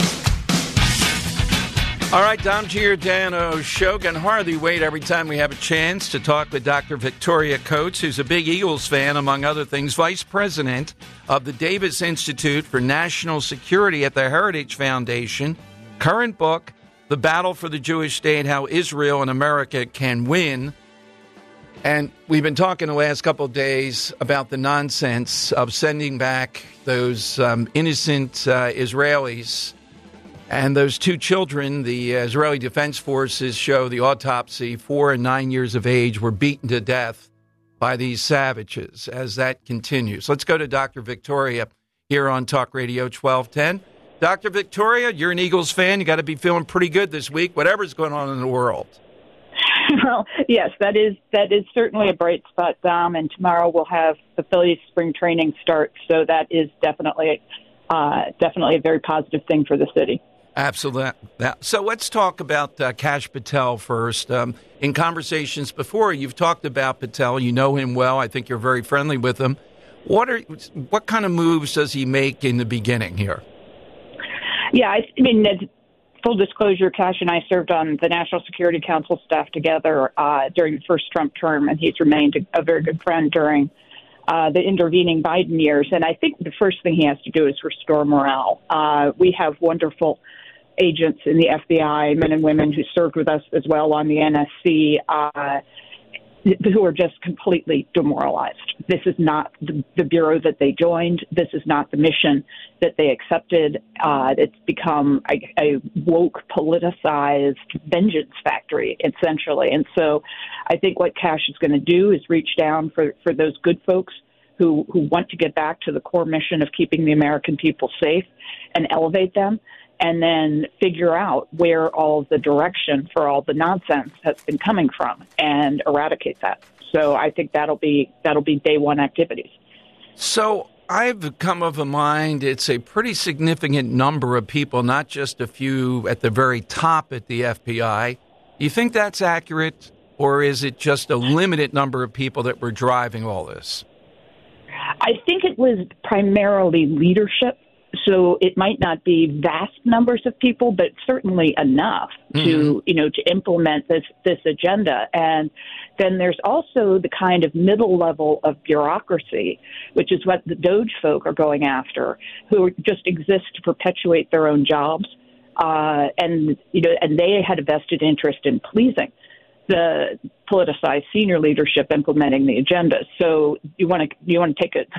S10: All right, Dom Giordano Show. Can hardly wait every time we have a chance to talk with Dr. Victoria Coates, who's a big Eagles fan, among other things, vice president of the Davis Institute for National Security at the Heritage Foundation. Current book, The Battle for the Jewish State, How Israel and America Can Win. And we've been talking the last couple of days about the nonsense of sending back those innocent Israelis. And those two children, the Israeli Defense Forces show the autopsy, 4 and 9 years of age, were beaten to death by these savages as that continues. Let's go to Dr. Victoria here on Talk Radio 1210. Dr. Victoria, you're an Eagles fan. You got to be feeling pretty good this week, whatever's going on in the world.
S14: Well, yes, that is certainly a bright spot, Dom, and tomorrow we'll have the Phillies spring training start, so that is definitely a very positive thing for the city.
S10: Absolutely. So let's talk about Kash Patel first. In conversations before, you've talked about Patel. You know him well. I think you're very friendly with him. What kind of moves does he make in the beginning here?
S14: Yeah, I mean, full disclosure, Kash and I served on the National Security Council staff together during the first Trump term, and he's remained a very good friend during the intervening Biden years. And I think the first thing he has to do is restore morale. We have wonderful agents in the FBI, men and women who served with us as well on the NSC, who are just completely demoralized. This is not the bureau that they joined. This is not the mission that they accepted. It's become a woke, politicized vengeance factory, essentially. And so I think what Kash is going to do is reach down for those good folks who want to get back to the core mission of keeping the American people safe and elevate them, and then figure out where all of the direction for all the nonsense has been coming from and eradicate that. So I think that'll be day one activities.
S10: So I've come of a mind it's a pretty significant number of people, not just a few at the very top at the FBI. Do you think that's accurate, or is it just a limited number of people that were driving all this?
S14: I think it was primarily leadership. So it might not be vast numbers of people, but certainly enough to implement this agenda. And then there's also the kind of middle level of bureaucracy, which is what the Doge folk are going after, who just exist to perpetuate their own jobs. And they had a vested interest in pleasing the politicized senior leadership implementing the agenda. So you want to take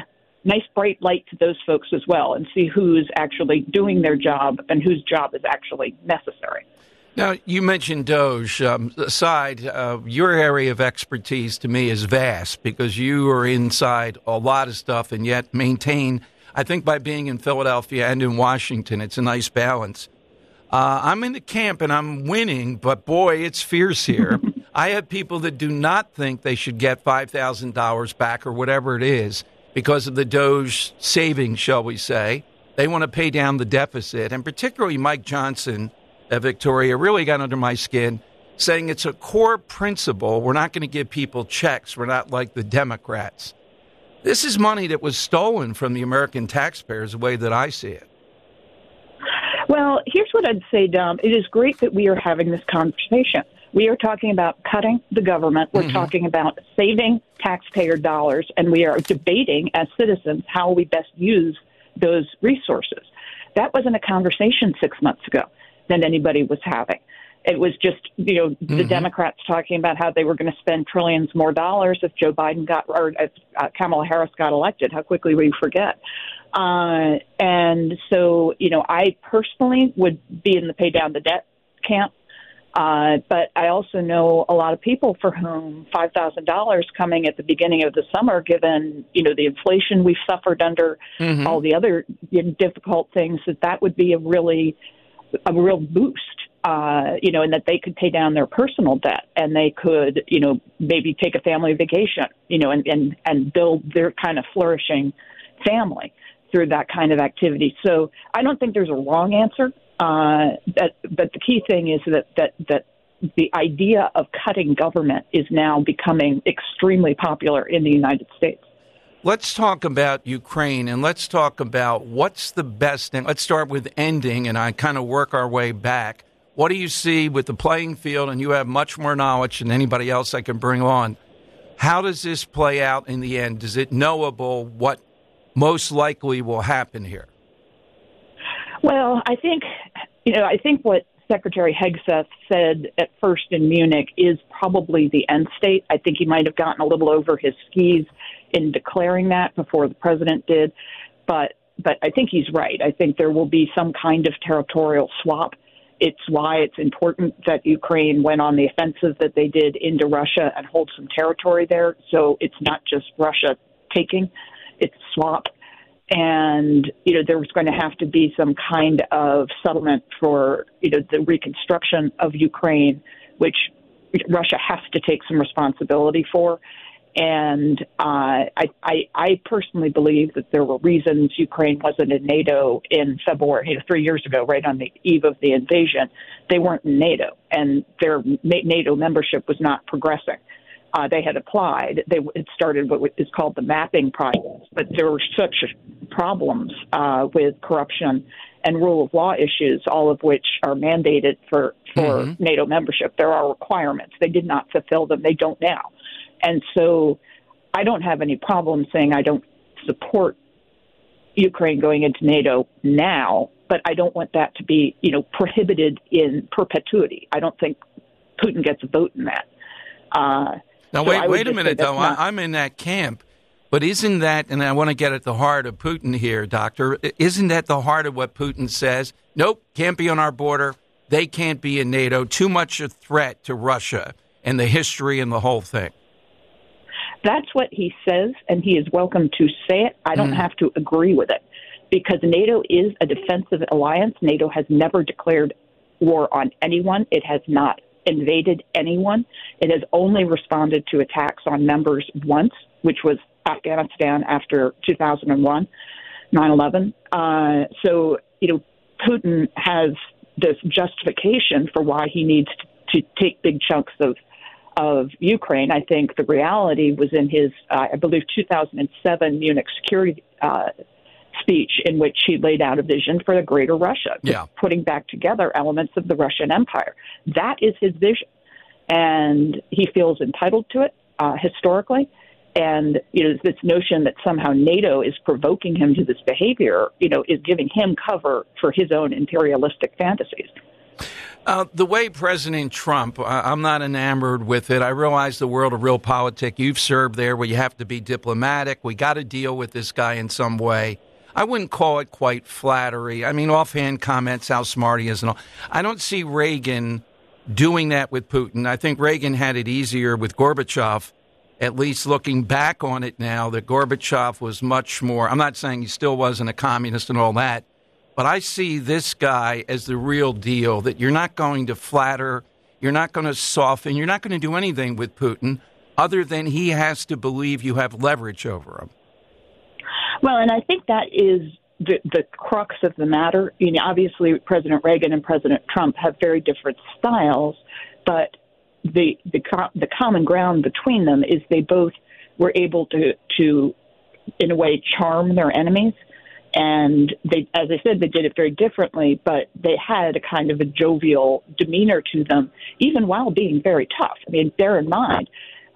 S14: nice bright light to those folks as well and see who's actually doing their job and whose job is actually necessary.
S10: Now, you mentioned Doge. Aside, your area of expertise to me is vast because you are inside a lot of stuff and yet maintain, I think by being in Philadelphia and in Washington, it's a nice balance. I'm in the camp and I'm winning, but boy, it's fierce here. I have people that do not think they should get $5,000 back or whatever it is because of the Doge savings, shall we say. They want to pay down the deficit, and particularly Mike Johnson at Victoria really got under my skin, saying it's a core principle. We're not going to give people checks. We're not like the Democrats. This is money that was stolen from the American taxpayers, the way that I see it.
S14: Well, here's what I'd say, Dom. It is great that we are having this conversation. We are talking about cutting the government. We're talking about saving taxpayer dollars, and we are debating as citizens how we best use those resources. That wasn't a conversation 6 months ago that anybody was having. It was just, the Democrats talking about how they were going to spend trillions more dollars if Joe Biden if Kamala Harris got elected. How quickly we forget. And so, I personally would be in the pay down the debt camp. But I also know a lot of people for whom $5,000 coming at the beginning of the summer, given, the inflation we've suffered under, all the other difficult things, that would be a real boost, and that they could pay down their personal debt and they could, maybe take a family vacation, and build their kind of flourishing family through that kind of activity. So I don't think there's a wrong answer. But the key thing is that the idea of cutting government is now becoming extremely popular in the United States.
S10: Let's talk about Ukraine, and let's talk about what's the best thing. Let's start with ending, and I kind of work our way back. What do you see with the playing field? And you have much more knowledge than anybody else I can bring on. How does this play out in the end? Is it knowable what most likely will happen here?
S14: Well, I think what Secretary Hegseth said at first in Munich is probably the end state. I think he might have gotten a little over his skis in declaring that before the president did. But I think he's right. I think there will be some kind of territorial swap. It's why it's important that Ukraine went on the offensive that they did into Russia and hold some territory there. So it's not just Russia taking, it's a swap. And, there was going to have to be some kind of settlement for, the reconstruction of Ukraine, which Russia has to take some responsibility for. And I personally believe that there were reasons Ukraine wasn't in NATO in February, 3 years ago, right on the eve of the invasion. They weren't in NATO, and their NATO membership was not progressing. They had applied. It started what is called the mapping process, but there were such problems with corruption and rule of law issues, all of which are mandated for NATO membership. There are requirements. They did not fulfill them. They don't now. And so I don't have any problem saying I don't support Ukraine going into NATO now, but I don't want that to be, prohibited in perpetuity. I don't think Putin gets a vote in that.
S10: Now, wait a minute, though. I'm in that camp. But isn't that, and I want to get at the heart of Putin here, Doctor, isn't that the heart of what Putin says? Nope, can't be on our border. They can't be in NATO. Too much a threat to Russia and the history and the whole thing.
S14: That's what he says, and he is welcome to say it. I don't have to agree with it because NATO is a defensive alliance. NATO has never declared war on anyone. It has not invaded anyone. It has only responded to attacks on members once, which was Afghanistan after 2001, 9/11. So, Putin has this justification for why he needs to take big chunks of Ukraine. I think the reality was in his, I believe, 2007 Munich security speech in which he laid out a vision for the greater Russia, putting back together elements of the Russian Empire. That is his vision, and he feels entitled to it historically. And, this notion that somehow NATO is provoking him to this behavior, is giving him cover for his own imperialistic fantasies.
S10: The way President Trump, I'm not enamored with it. I realize the world of real politics. You've served there where you have to be diplomatic. We got to deal with this guy in some way. I wouldn't call it quite flattery. I mean, offhand comments, how smart he is and all. I don't see Reagan doing that with Putin. I think Reagan had it easier with Gorbachev, at least looking back on it now, that Gorbachev was much more, I'm not saying he still wasn't a communist and all that, but I see this guy as the real deal, that you're not going to flatter, you're not going to soften, you're not going to do anything with Putin other than he has to believe you have leverage over him.
S14: Well, and I think that is the crux of the matter. You know, obviously, President Reagan and President Trump have very different styles, but the common ground between them is they both were able to in a way, charm their enemies. And they, as I said, they did it very differently, but they had a kind of a jovial demeanor to them, even while being very tough. I mean, bear in mind,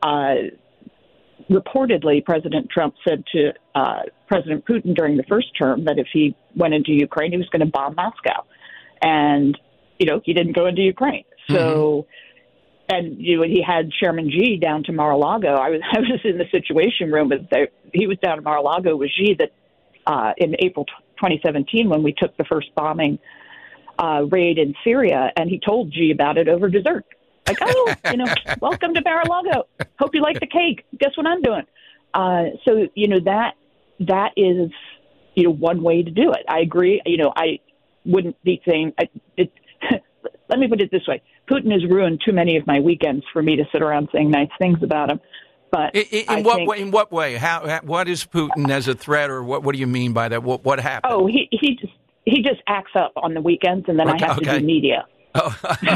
S14: reportedly, President Trump said to President Putin during the first term that if he went into Ukraine, he was going to bomb Moscow. And, you know, he didn't go into Ukraine. So, and he had Chairman Xi down to Mar-a-Lago. I was in the Situation Room. He was down to Mar-a-Lago with Xi in April 2017 when we took the first bombing raid in Syria, and he told Xi about it over dessert. Like, oh, welcome to Mar-a-Lago. Hope you like the cake. Guess what I'm doing? So, that is, one way to do it. I agree. I wouldn't be saying let me put it this way. Putin has ruined too many of my weekends for me to sit around saying nice things about him. But
S10: in what way? What is Putin as a threat, or what do you mean by that? What happened?
S14: Oh, he just acts up on the weekends, and then I have to do media. Oh.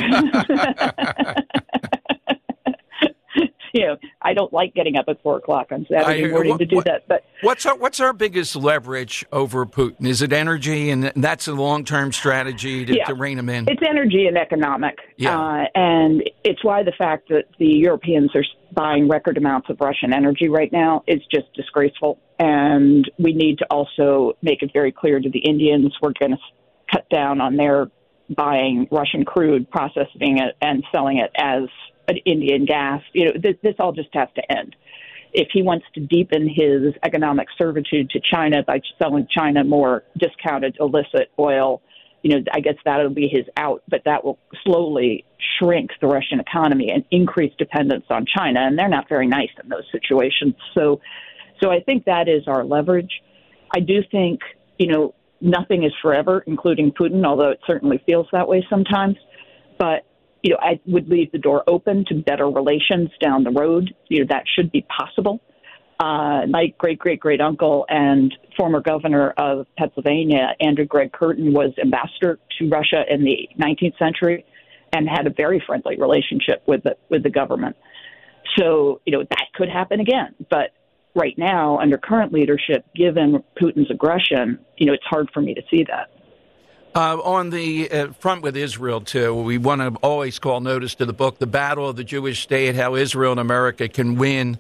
S14: I don't like getting up at 4:00 on Saturday morning to do that. But
S10: what's our biggest leverage over Putin? Is it energy, and that's a long-term strategy to rein him in?
S14: It's energy and economic, and it's why the fact that the Europeans are buying record amounts of Russian energy right now is just disgraceful. And we need to also make it very clear to the Indians we're going to cut down on their buying Russian crude, processing it, and selling it as an Indian gas. This all just has to end. If he wants to deepen his economic servitude to China by selling China more discounted illicit oil, I guess that'll be his out, but that will slowly shrink the Russian economy and increase dependence on China, and they're not very nice in those situations. So I think that is our leverage. I do think, nothing is forever, including Putin, although it certainly feels that way sometimes. But I would leave the door open to better relations down the road. That should be possible. My great-great-great-uncle and former governor of Pennsylvania, Andrew Gregg Curtin, was ambassador to Russia in the 19th century and had a very friendly relationship with the government. So, that could happen again. But right now, under current leadership, given Putin's aggression, it's hard for me to see that.
S10: On the front with Israel, too, we want to always call notice to the book, The Battle of the Jewish State, How Israel and America Can Win.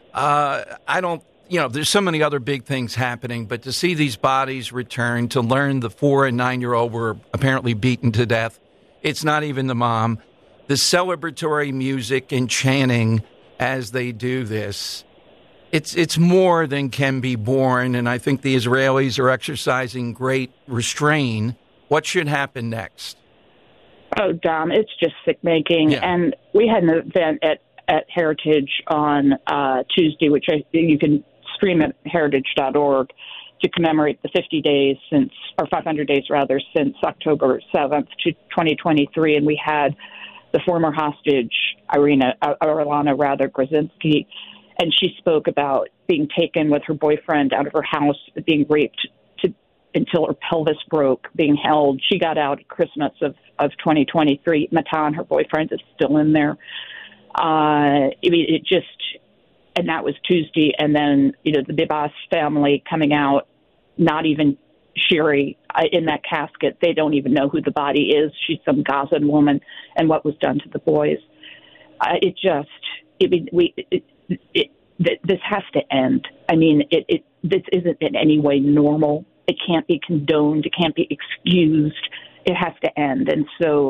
S10: There's so many other big things happening, but to see these bodies return, to learn the 4- and 9-year-old were apparently beaten to death. It's not even the mom. The celebratory music and chanting as they do this. It's more than can be borne, and I think the Israelis are exercising great restraint. What should happen next?
S14: Oh, Dom, it's just sick-making. Yeah. And we had an event at Heritage on Tuesday, which you can stream at heritage.org, to commemorate the 50 days since, or 500 days rather, since October 7th, 2023. And we had the former hostage, Irlana Grzinski, and she spoke about being taken with her boyfriend out of her house, being raped until her pelvis broke, being held. She got out at Christmas of 2023. Matan, her boyfriend, is still in there. And that was Tuesday. And then, the Bibas family coming out, not even Shiri in that casket. They don't even know who the body is. She's some Gazan woman, and what was done to the boys. This has to end. I mean, this isn't in any way normal. It can't be condoned. It can't be excused. It has to end. And so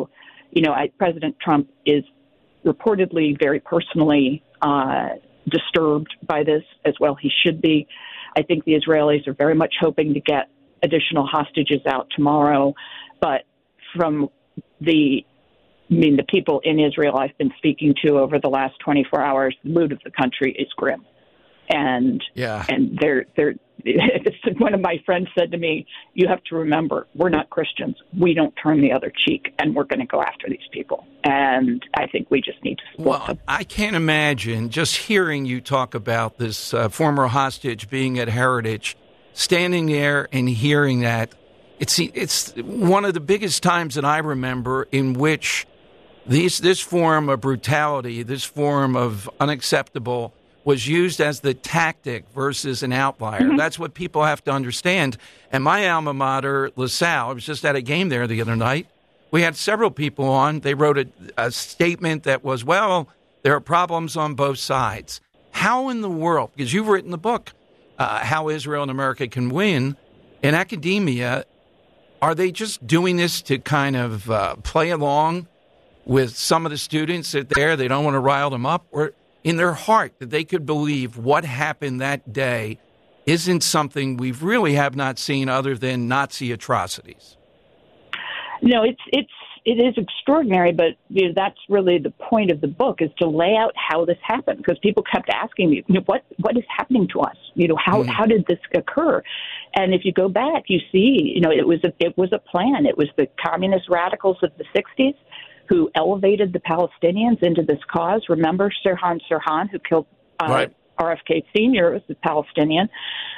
S14: President Trump is reportedly very personally disturbed by this as well. He should be. I think the Israelis are very much hoping to get additional hostages out tomorrow. But from the people in Israel I've been speaking to over the last 24 hours, the mood of the country is grim. And they're one of my friends said to me, you have to remember, we're not Christians. We don't turn the other cheek, and we're going to go after these people. And I think we just need to support them.
S10: I can't imagine just hearing you talk about this former hostage being at Heritage, standing there and hearing that. It's one of the biggest times that I remember in which this form of brutality, this form of unacceptable, was used as the tactic versus an outlier. Mm-hmm. That's what people have to understand. And my alma mater, LaSalle, I was just at a game there the other night. We had several people on. They wrote a statement that was, well, there are problems on both sides. How in the world, because you've written the book, How Israel and America Can Win, in academia, are they just doing this to kind of play along with some of the students that there? They don't want to rile them up? Or in their heart that they could believe what happened that day isn't something we really have not seen other than Nazi atrocities?
S14: No, it is extraordinary, but that's really the point of the book, is to lay out how this happened, because people kept asking me, what is happening to us? How did this occur? And if you go back, you see, it was a plan. It was the communist radicals of the 60s who elevated the Palestinians into this cause. Remember Sirhan Sirhan, who killed RFK Sr., was a Palestinian,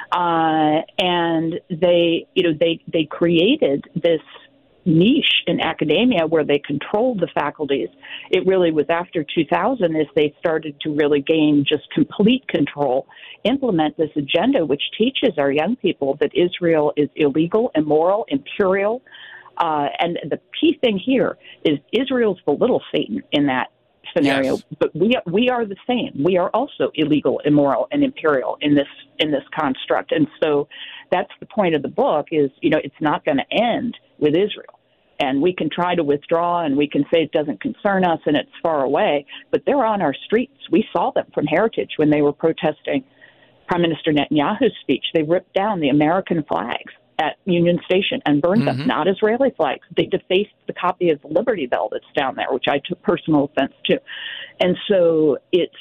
S14: and they created this niche in academia where they controlled the faculties. It really was after 2000 as they started to really gain just complete control, implement this agenda which teaches our young people that Israel is illegal, immoral, imperial. And the key thing here is Israel's the little Satan in that scenario, yes. But we are the same. We are also illegal, immoral, and imperial in this construct. And so that's the point of the book is, it's not going to end with Israel. And we can try to withdraw and we can say it doesn't concern us and it's far away, but they're on our streets. We saw them from Heritage when they were protesting Prime Minister Netanyahu's speech. They ripped down the American flags at Union Station and burned them, not Israeli flags. They defaced the copy of the Liberty Bell that's down there, which I took personal offense to. And so it's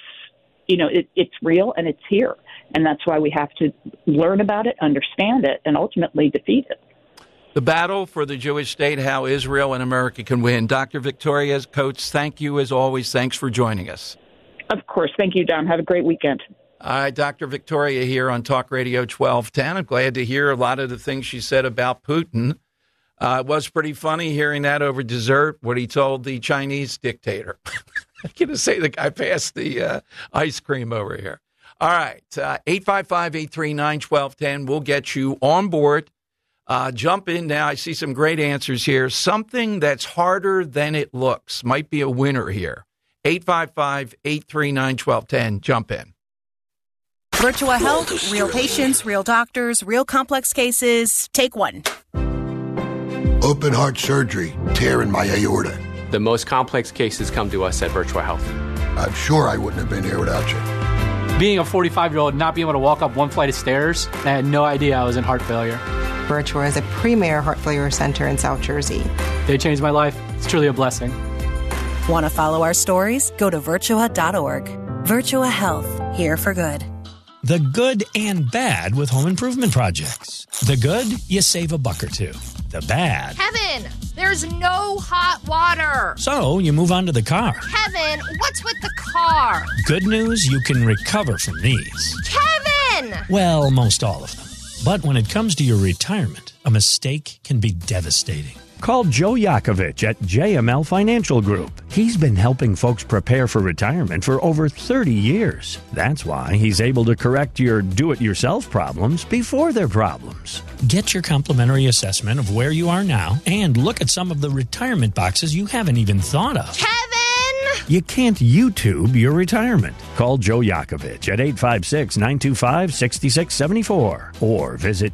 S14: real and it's here. And that's why we have to learn about it, understand it, and ultimately defeat it.
S10: The battle for the Jewish state, how Israel and America can win. Dr. Victoria Coates, thank you as always. Thanks for joining us.
S14: Of course. Thank you, Don. Have a great weekend.
S10: All right, Dr. Victoria here on Talk Radio 1210. I'm glad to hear a lot of the things she said about Putin. It was pretty funny hearing that over dessert, what he told the Chinese dictator. I'm going to say the guy passed the ice cream over here. All right, 855-839-1210. We'll get you on board. Jump in now. I see some great answers here. Something that's harder than it looks might be a winner here. 855-839-1210. Jump in.
S15: Virtua Health, real patients, real doctors, real complex cases. Take one.
S16: Open heart surgery, tear in my aorta.
S17: The most complex cases come to us at Virtua Health.
S16: I'm sure I wouldn't have been here without you.
S18: Being a 45-year-old, not being able to walk up one flight of stairs, I had no idea I was in heart failure.
S19: Virtua is a premier heart failure center in South Jersey.
S18: They changed my life. It's truly a blessing.
S15: Want to follow our stories? Go to Virtua.org. Virtua Health, here for good.
S20: The good and bad with home improvement projects. The good, you save a buck or two. The bad.
S21: Kevin, there's no hot water.
S20: So you move on to the car.
S21: Kevin, what's with the car?
S20: Good news, you can recover from these.
S21: Kevin!
S20: Well, most all of them. But when it comes to your retirement, a mistake can be devastating. Call Joe Yakovich at JML Financial Group. He's been helping folks prepare for retirement for over 30 years. That's why he's able to correct your do-it-yourself problems before they're problems. Get your complimentary assessment of where you are now and look at some of the retirement boxes you haven't even thought of.
S21: Kevin!
S20: You can't YouTube your retirement. Call Joe Yakovich at 856-925-6674 or visit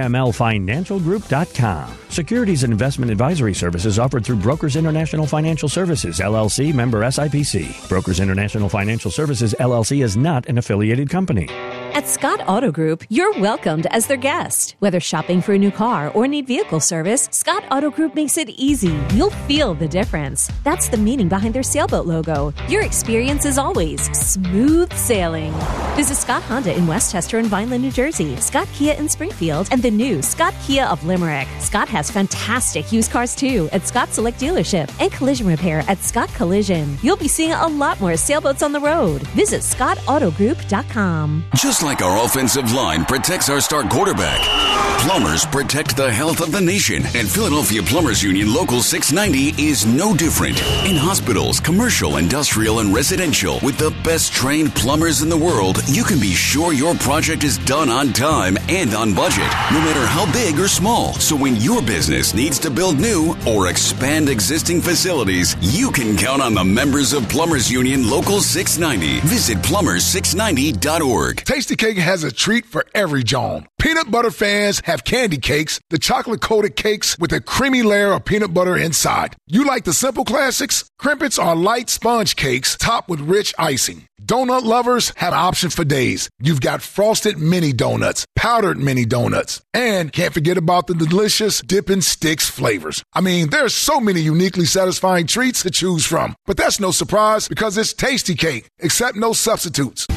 S20: jmlfinancialgroup.com. Securities and investment advisory services offered through Brokers International Financial Services, LLC, member SIPC. Brokers International Financial Services, LLC is not an affiliated company.
S1: At Scott Auto Group, you're welcomed as their guest. Whether shopping for a new car or need vehicle service, Scott Auto Group makes it easy. You'll feel the difference. That's the meaning behind their sailboat logo. Your experience is always smooth sailing. Visit Scott Honda in Westchester and Vineland, New Jersey, Scott Kia in Springfield, and the new Scott Kia of Limerick. Scott has fantastic used cars too at Scott Select Dealership and collision repair at Scott Collision. You'll be seeing a lot more sailboats on the road. Visit ScottAutoGroup.com.
S12: Just like our offensive line protects our star quarterback, plumbers protect the health of the nation. And Philadelphia Plumbers Union Local 690 is no different. In hospitals, commercial, industrial, and residential, with the best trained plumbers in the world, you can be sure your project is done on time and on budget, no matter how big or small. So when your business needs to build new or expand existing facilities, you can count on the members of Plumbers Union Local 690. Visit plumbers690.org.
S22: Tasty Cake has a treat for every Joan. Peanut butter fans have candy cakes, the chocolate-coated cakes with a creamy layer of peanut butter inside. You like the simple classics? Crimpets are light sponge cakes topped with rich icing. Donut lovers have options for days. You've got frosted mini donuts, powdered mini donuts, and can't forget about the delicious Dippin' Sticks flavors. I mean, there's so many uniquely satisfying treats to choose from. But that's no surprise because it's Tasty Cake, except no substitutes.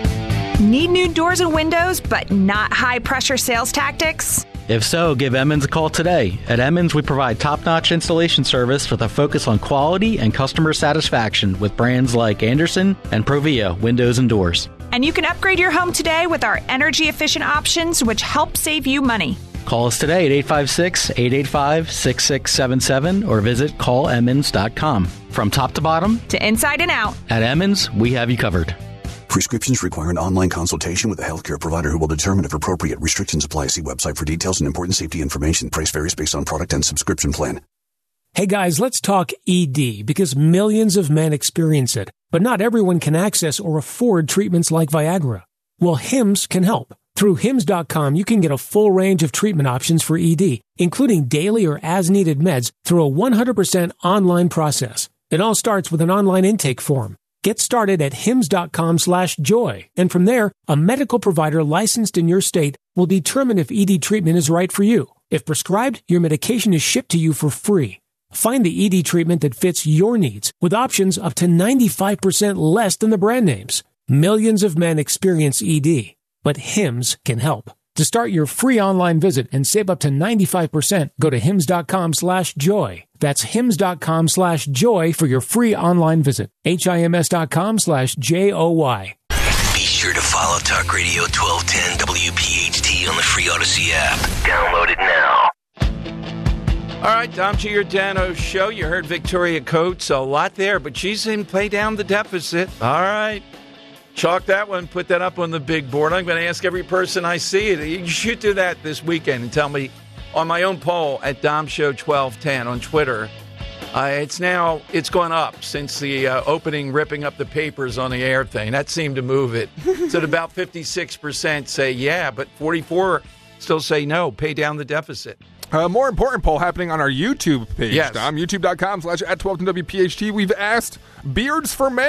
S23: Need new doors and windows, but not high-pressure sales tactics?
S24: If so, give Emmons a call today. At Emmons, we provide top-notch installation service with a focus on quality and customer satisfaction with brands like Anderson and Provia Windows and Doors.
S23: And you can upgrade your home today with our energy-efficient options, which help save you money.
S24: Call us today at 856-885-6677 or visit callemmons.com. From top to bottom,
S23: to inside and out,
S24: at Emmons, we have you covered.
S12: Prescriptions require an online consultation with a healthcare provider who will determine if appropriate. Restrictions apply. See website for details and important safety information. Price varies based on product and subscription plan.
S25: Hey guys, let's talk ED because millions of men experience it, but not everyone can access or afford treatments like Viagra. Well, Hims can help. Through Hims.com, you can get a full range of treatment options for ED, including daily or as-needed meds through a 100% online process. It all starts with an online intake form. Get started at hims.com/joy. And from there, a medical provider licensed in your state will determine if ED treatment is right for you. If prescribed, your medication is shipped to you for free. Find the ED treatment that fits your needs with options up to 95% less than the brand names. Millions of men experience ED, but Hims can help. To start your free online visit and save up to 95%, go to hims.com/joy. That's hims.com/joy for your free online visit. HIMS.com/JOY.
S9: Be sure to follow Talk Radio 1210 WPHT on the free Odyssey app. Download it now.
S10: All right, Dom Giordano Show. You heard Victoria Coates. A lot there, but she's in Play Down the Deficit. All right. Chalk that one, put that up on the big board. I'm going to ask every person I see it. You should do that this weekend and tell me on my own poll at Dom Show 1210 on Twitter. It's gone up since the opening ripping up the papers on the air thing. That seemed to move it. So at about 56% say yeah, but 44 still say no, pay down the deficit.
S11: More important poll happening on our YouTube page,
S10: yes.
S11: Dom. YouTube.com/@1210WPHT. We've asked, beards for men, ?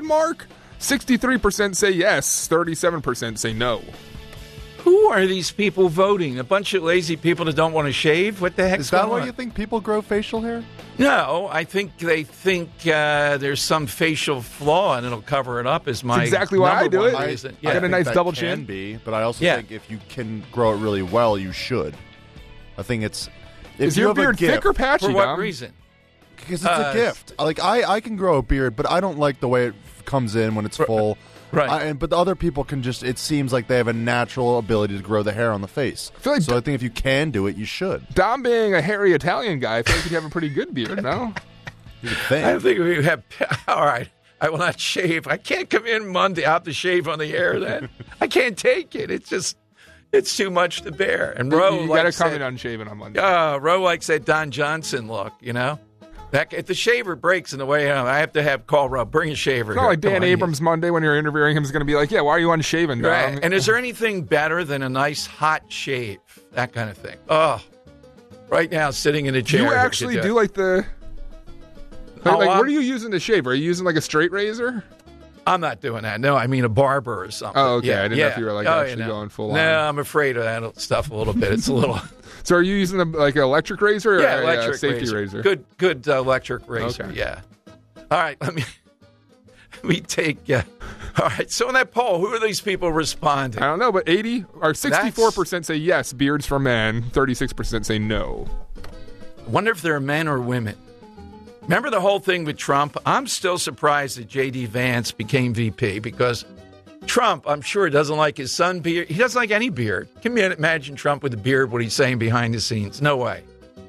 S11: 63% say yes, 37% say no.
S10: Who are these people voting? A bunch of lazy people that don't want to shave? What the heck is
S26: that why you think people grow facial hair?
S10: No, I think they think there's some facial flaw and it'll cover it up is my
S11: That's exactly why I do it.
S26: I
S11: get a nice double chin.
S26: Can be, but I also think if you can grow it really well, you should. I think it's...
S11: Is your beard thick or patchy,
S10: For what
S11: Dom?
S10: reason?
S26: Because it's a gift. Like I can grow a beard, but I don't like the way it comes in when it's full.
S10: Right.
S26: But the other people can just, it seems like they have a natural ability to grow the hair on the face. I think if you can do it, you should.
S11: Dom being a hairy Italian guy, I feel like you'd have a pretty good beard, no?
S10: I think we have, all right, I will not shave. I can't come in Monday. I have to shave on the air then. I can't take it. It's just, it's too much to bear. And Roe,
S11: you got to come in unshaven on Monday.
S10: Roe likes that Don Johnson look, you know? If the shaver breaks in the way I have to call Rob, bring a shaver.
S11: It's not like Dan Abrams Monday when you're interviewing him is going to be like, yeah, why are you unshaven?
S10: Right. And is there anything better than a nice hot shave? That kind of thing. Oh, right now sitting in a chair.
S11: You actually do like the... what are you using to shave? Are you using like a straight razor?
S10: I'm not doing that. No, I mean a barber or something.
S11: Oh, okay. I didn't know if you were actually going full on.
S10: No, I'm afraid of that stuff a little bit. It's a little...
S11: So are you using an electric razor or
S10: electric
S11: safety razor?
S10: Good electric razor,
S11: okay.
S10: Yeah. All right, let me take... all right, so in that poll, who are these people responding?
S11: I don't know, but 64% say yes, beards for men, 36% say no.
S10: I wonder if they're men or women. Remember the whole thing with Trump? I'm still surprised that J.D. Vance became VP because... Trump, I'm sure, doesn't like his son beard. He doesn't like any beard. Can you imagine Trump with a beard, what he's saying behind the scenes? No way.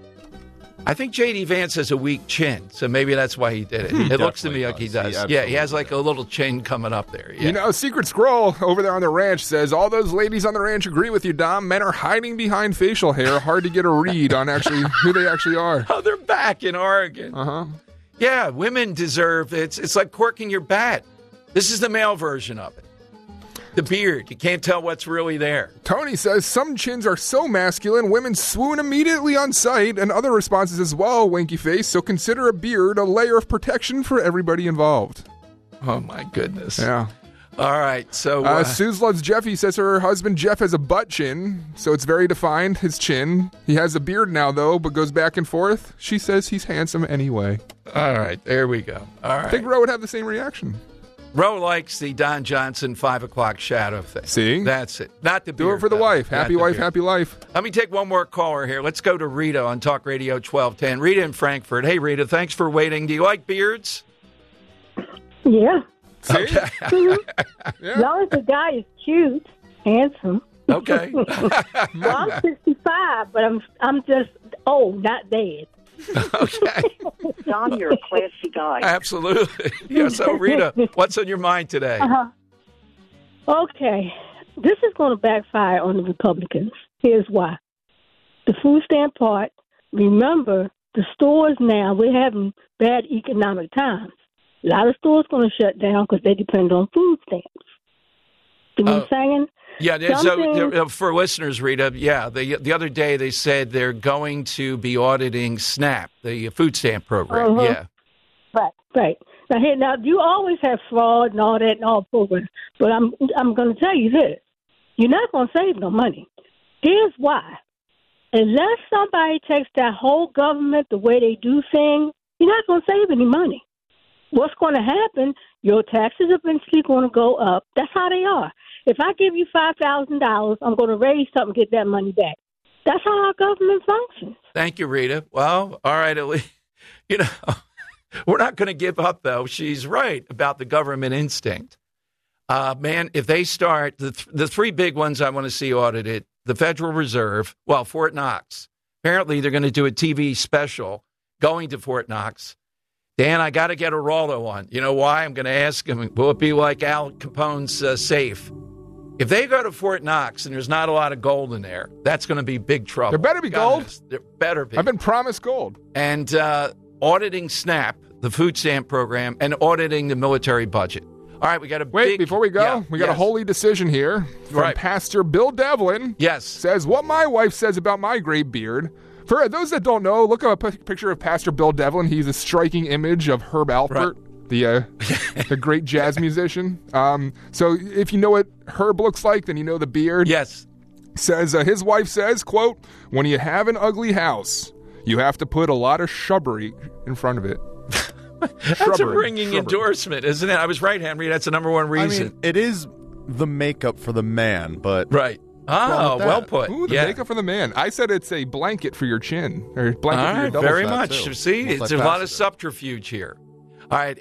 S10: I think J.D. Vance has a weak chin, so maybe that's why he did it. It looks to me like he does. He has like a little chin coming up there. Yeah.
S11: You know, Secret Scroll over there on the ranch says, all those ladies on the ranch agree with you, Dom. Men are hiding behind facial hair. Hard to get a read on actually who they actually are.
S10: Oh, they're back in Oregon.
S11: Uh-huh.
S10: Yeah, women deserve it. It's like corking your bat. This is the male version of it. The beard. You can't tell what's really there.
S11: Tony says some chins are so masculine, women swoon immediately on sight, and other responses as well, winky face. So consider a beard a layer of protection for everybody involved.
S10: Oh, my goodness.
S11: Yeah.
S10: All right. So
S11: Suze loves Jeffy says her husband Jeff has a butt chin, so it's very defined, his chin. He has a beard now, though, but goes back and forth. She says he's handsome anyway.
S10: All right. There we go. All right.
S11: I think Ro would have the same reaction.
S10: Ro likes the Don Johnson 5 o'clock shadow thing.
S11: See?
S10: That's it. Not the beard.
S11: Do it for the wife. Happy wife, happy life.
S10: Let me take one more caller here. Let's go to Rita on Talk Radio 1210. Rita in Frankfurt. Hey, Rita, thanks for waiting. Do you like beards?
S2: Yeah.
S11: See?
S10: Okay.
S2: As long as the guy is cute, handsome.
S10: Okay.
S2: Well, I'm 65, but I'm just old, not dead.
S10: Okay.
S2: Don, you're a classy guy.
S10: Absolutely. Yeah, so, Rita, what's on your mind today?
S2: Okay. This is going to backfire on the Republicans. Here's why. The food stamp part, remember, the stores now, we're having bad economic times. A lot of stores going to shut down because they depend on food stamps. You know what I'm saying?
S10: Yeah, so for listeners, Rita, the other day they said they're going to be auditing SNAP, the food stamp program. Yeah.
S2: Right. Now, you always have fraud and all that in all programs, but I'm going to tell you this. You're not going to save no money. Here's why. Unless somebody takes that whole government the way they do things, you're not going to save any money. What's going to happen, your taxes eventually going to go up. That's how they are. If I give you $5,000, I'm going to raise something and get that money back. That's how our government functions.
S10: Thank you, Rita. Well, all right, we're not going to give up, though. She's right about the government instinct. Man, if they start, the three big ones I want to see audited, the Federal Reserve, Fort Knox. Apparently, they're going to do a TV special going to Fort Knox. Dan, I got to get a Rollo on. You know why? I'm going to ask him, will it be like Al Capone's safe? If they go to Fort Knox and there's not a lot of gold in there, that's going to be big trouble.
S11: There better be gold.
S10: There better be.
S11: I've been promised gold.
S10: And auditing SNAP, the food stamp program, and auditing the military budget. All right, we got
S11: before we go, we got a holy decision here from Pastor Bill Devlin.
S10: Yes.
S11: Says what my wife says about my gray beard. For those that don't know, look up a picture of Pastor Bill Devlin. He's a striking image of Herb Alpert, the great jazz musician. So if you know what Herb looks like, then you know the beard.
S10: Yes.
S11: Says his wife says, quote, when you have an ugly house, you have to put a lot of shrubbery in front of it.
S10: That's a ringing endorsement, isn't it? I was right, Henry. That's the number one reason.
S26: I mean, it is the makeup for the man, but...
S10: Right. Oh, well put.
S11: Ooh, the makeup for the man. I said it's a blanket for your chin. Or blanket for your double
S10: very
S11: fat
S10: much.
S11: too.
S10: See, there's a lot of subterfuge here. All right,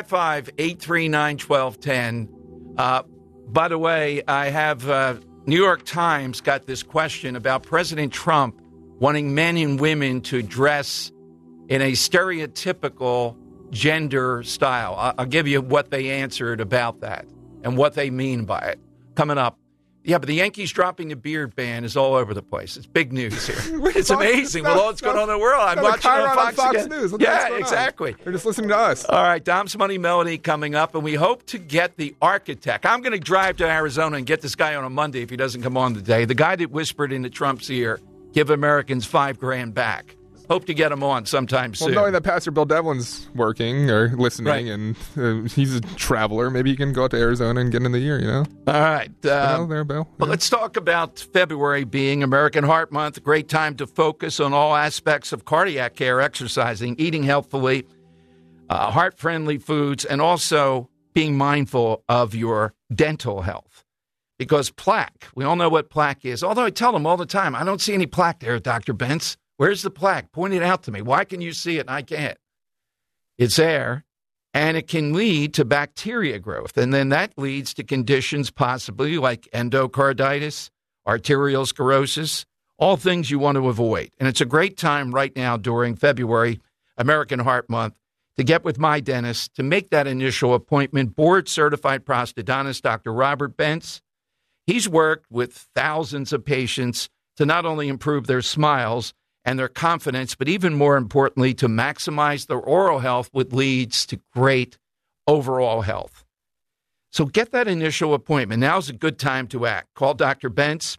S10: 855-839-1210. By the way, I have New York Times got this question about President Trump wanting men and women to dress in a stereotypical gender style. I'll give you what they answered about that and what they mean by it. Coming up. Yeah, but the Yankees dropping the beard ban is all over the place. It's big news here. It's amazing with all that's going on in the world. I'm watching on Fox
S11: News.
S10: Yeah, exactly.
S11: They're just listening to us.
S10: All right, Dom's Money Melody coming up, and we hope to get the architect. I'm going to drive to Arizona and get this guy on a Monday if he doesn't come on today. The guy that whispered into Trump's ear, give Americans $5,000 back. Hope to get him on sometime soon.
S11: Well, knowing that Pastor Bill Devlin's working or listening, and he's a traveler, maybe he can go out to Arizona and get in the year, you know?
S10: All right.
S11: There, Bill.
S10: Well, let's talk about February being American Heart Month. A great time to focus on all aspects of cardiac care, exercising, eating healthfully, heart-friendly foods, and also being mindful of your dental health. Because plaque, we all know what plaque is. Although I tell them all the time, I don't see any plaque there, Dr. Bentz. Where's the plaque? Point it out to me. Why can you see it and I can't? It's there, and it can lead to bacteria growth. And then that leads to conditions possibly like endocarditis, arterial sclerosis, all things you want to avoid. And it's a great time right now during February, American Heart Month, to get with my dentist to make that initial appointment. Board-certified prosthodontist Dr. Robert Bentz. He's worked with thousands of patients to not only improve their smiles and their confidence, but even more importantly, to maximize their oral health, which leads to great overall health. So get that initial appointment. Now's a good time to act. Call Dr. Bentz,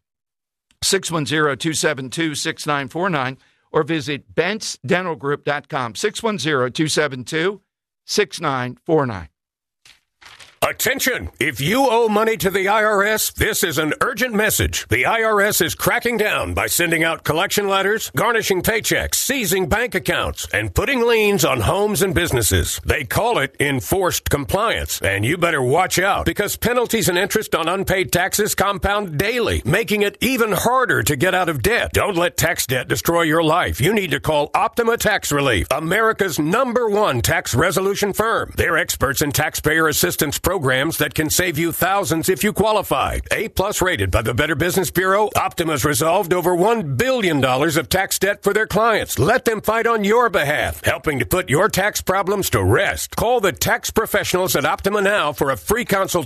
S10: 610-272-6949, or visit BentzDentalGroup.com, 610-272-6949.
S3: Attention! If you owe money to the IRS, this is an urgent message. The IRS is cracking down by sending out collection letters, garnishing paychecks, seizing bank accounts, and putting liens on homes and businesses. They call it enforced compliance, and you better watch out because penalties and interest on unpaid taxes compound daily, making it even harder to get out of debt. Don't let tax debt destroy your life. You need to call Optima Tax Relief, America's #1 tax resolution firm. They're experts in taxpayer assistance programs that can save you thousands if you qualify. A+ rated by the Better Business Bureau, Optima's resolved over $1 billion of tax debt for their clients. Let them fight on your behalf, helping to put your tax problems to rest. Call the tax professionals at Optima now for a free consultation.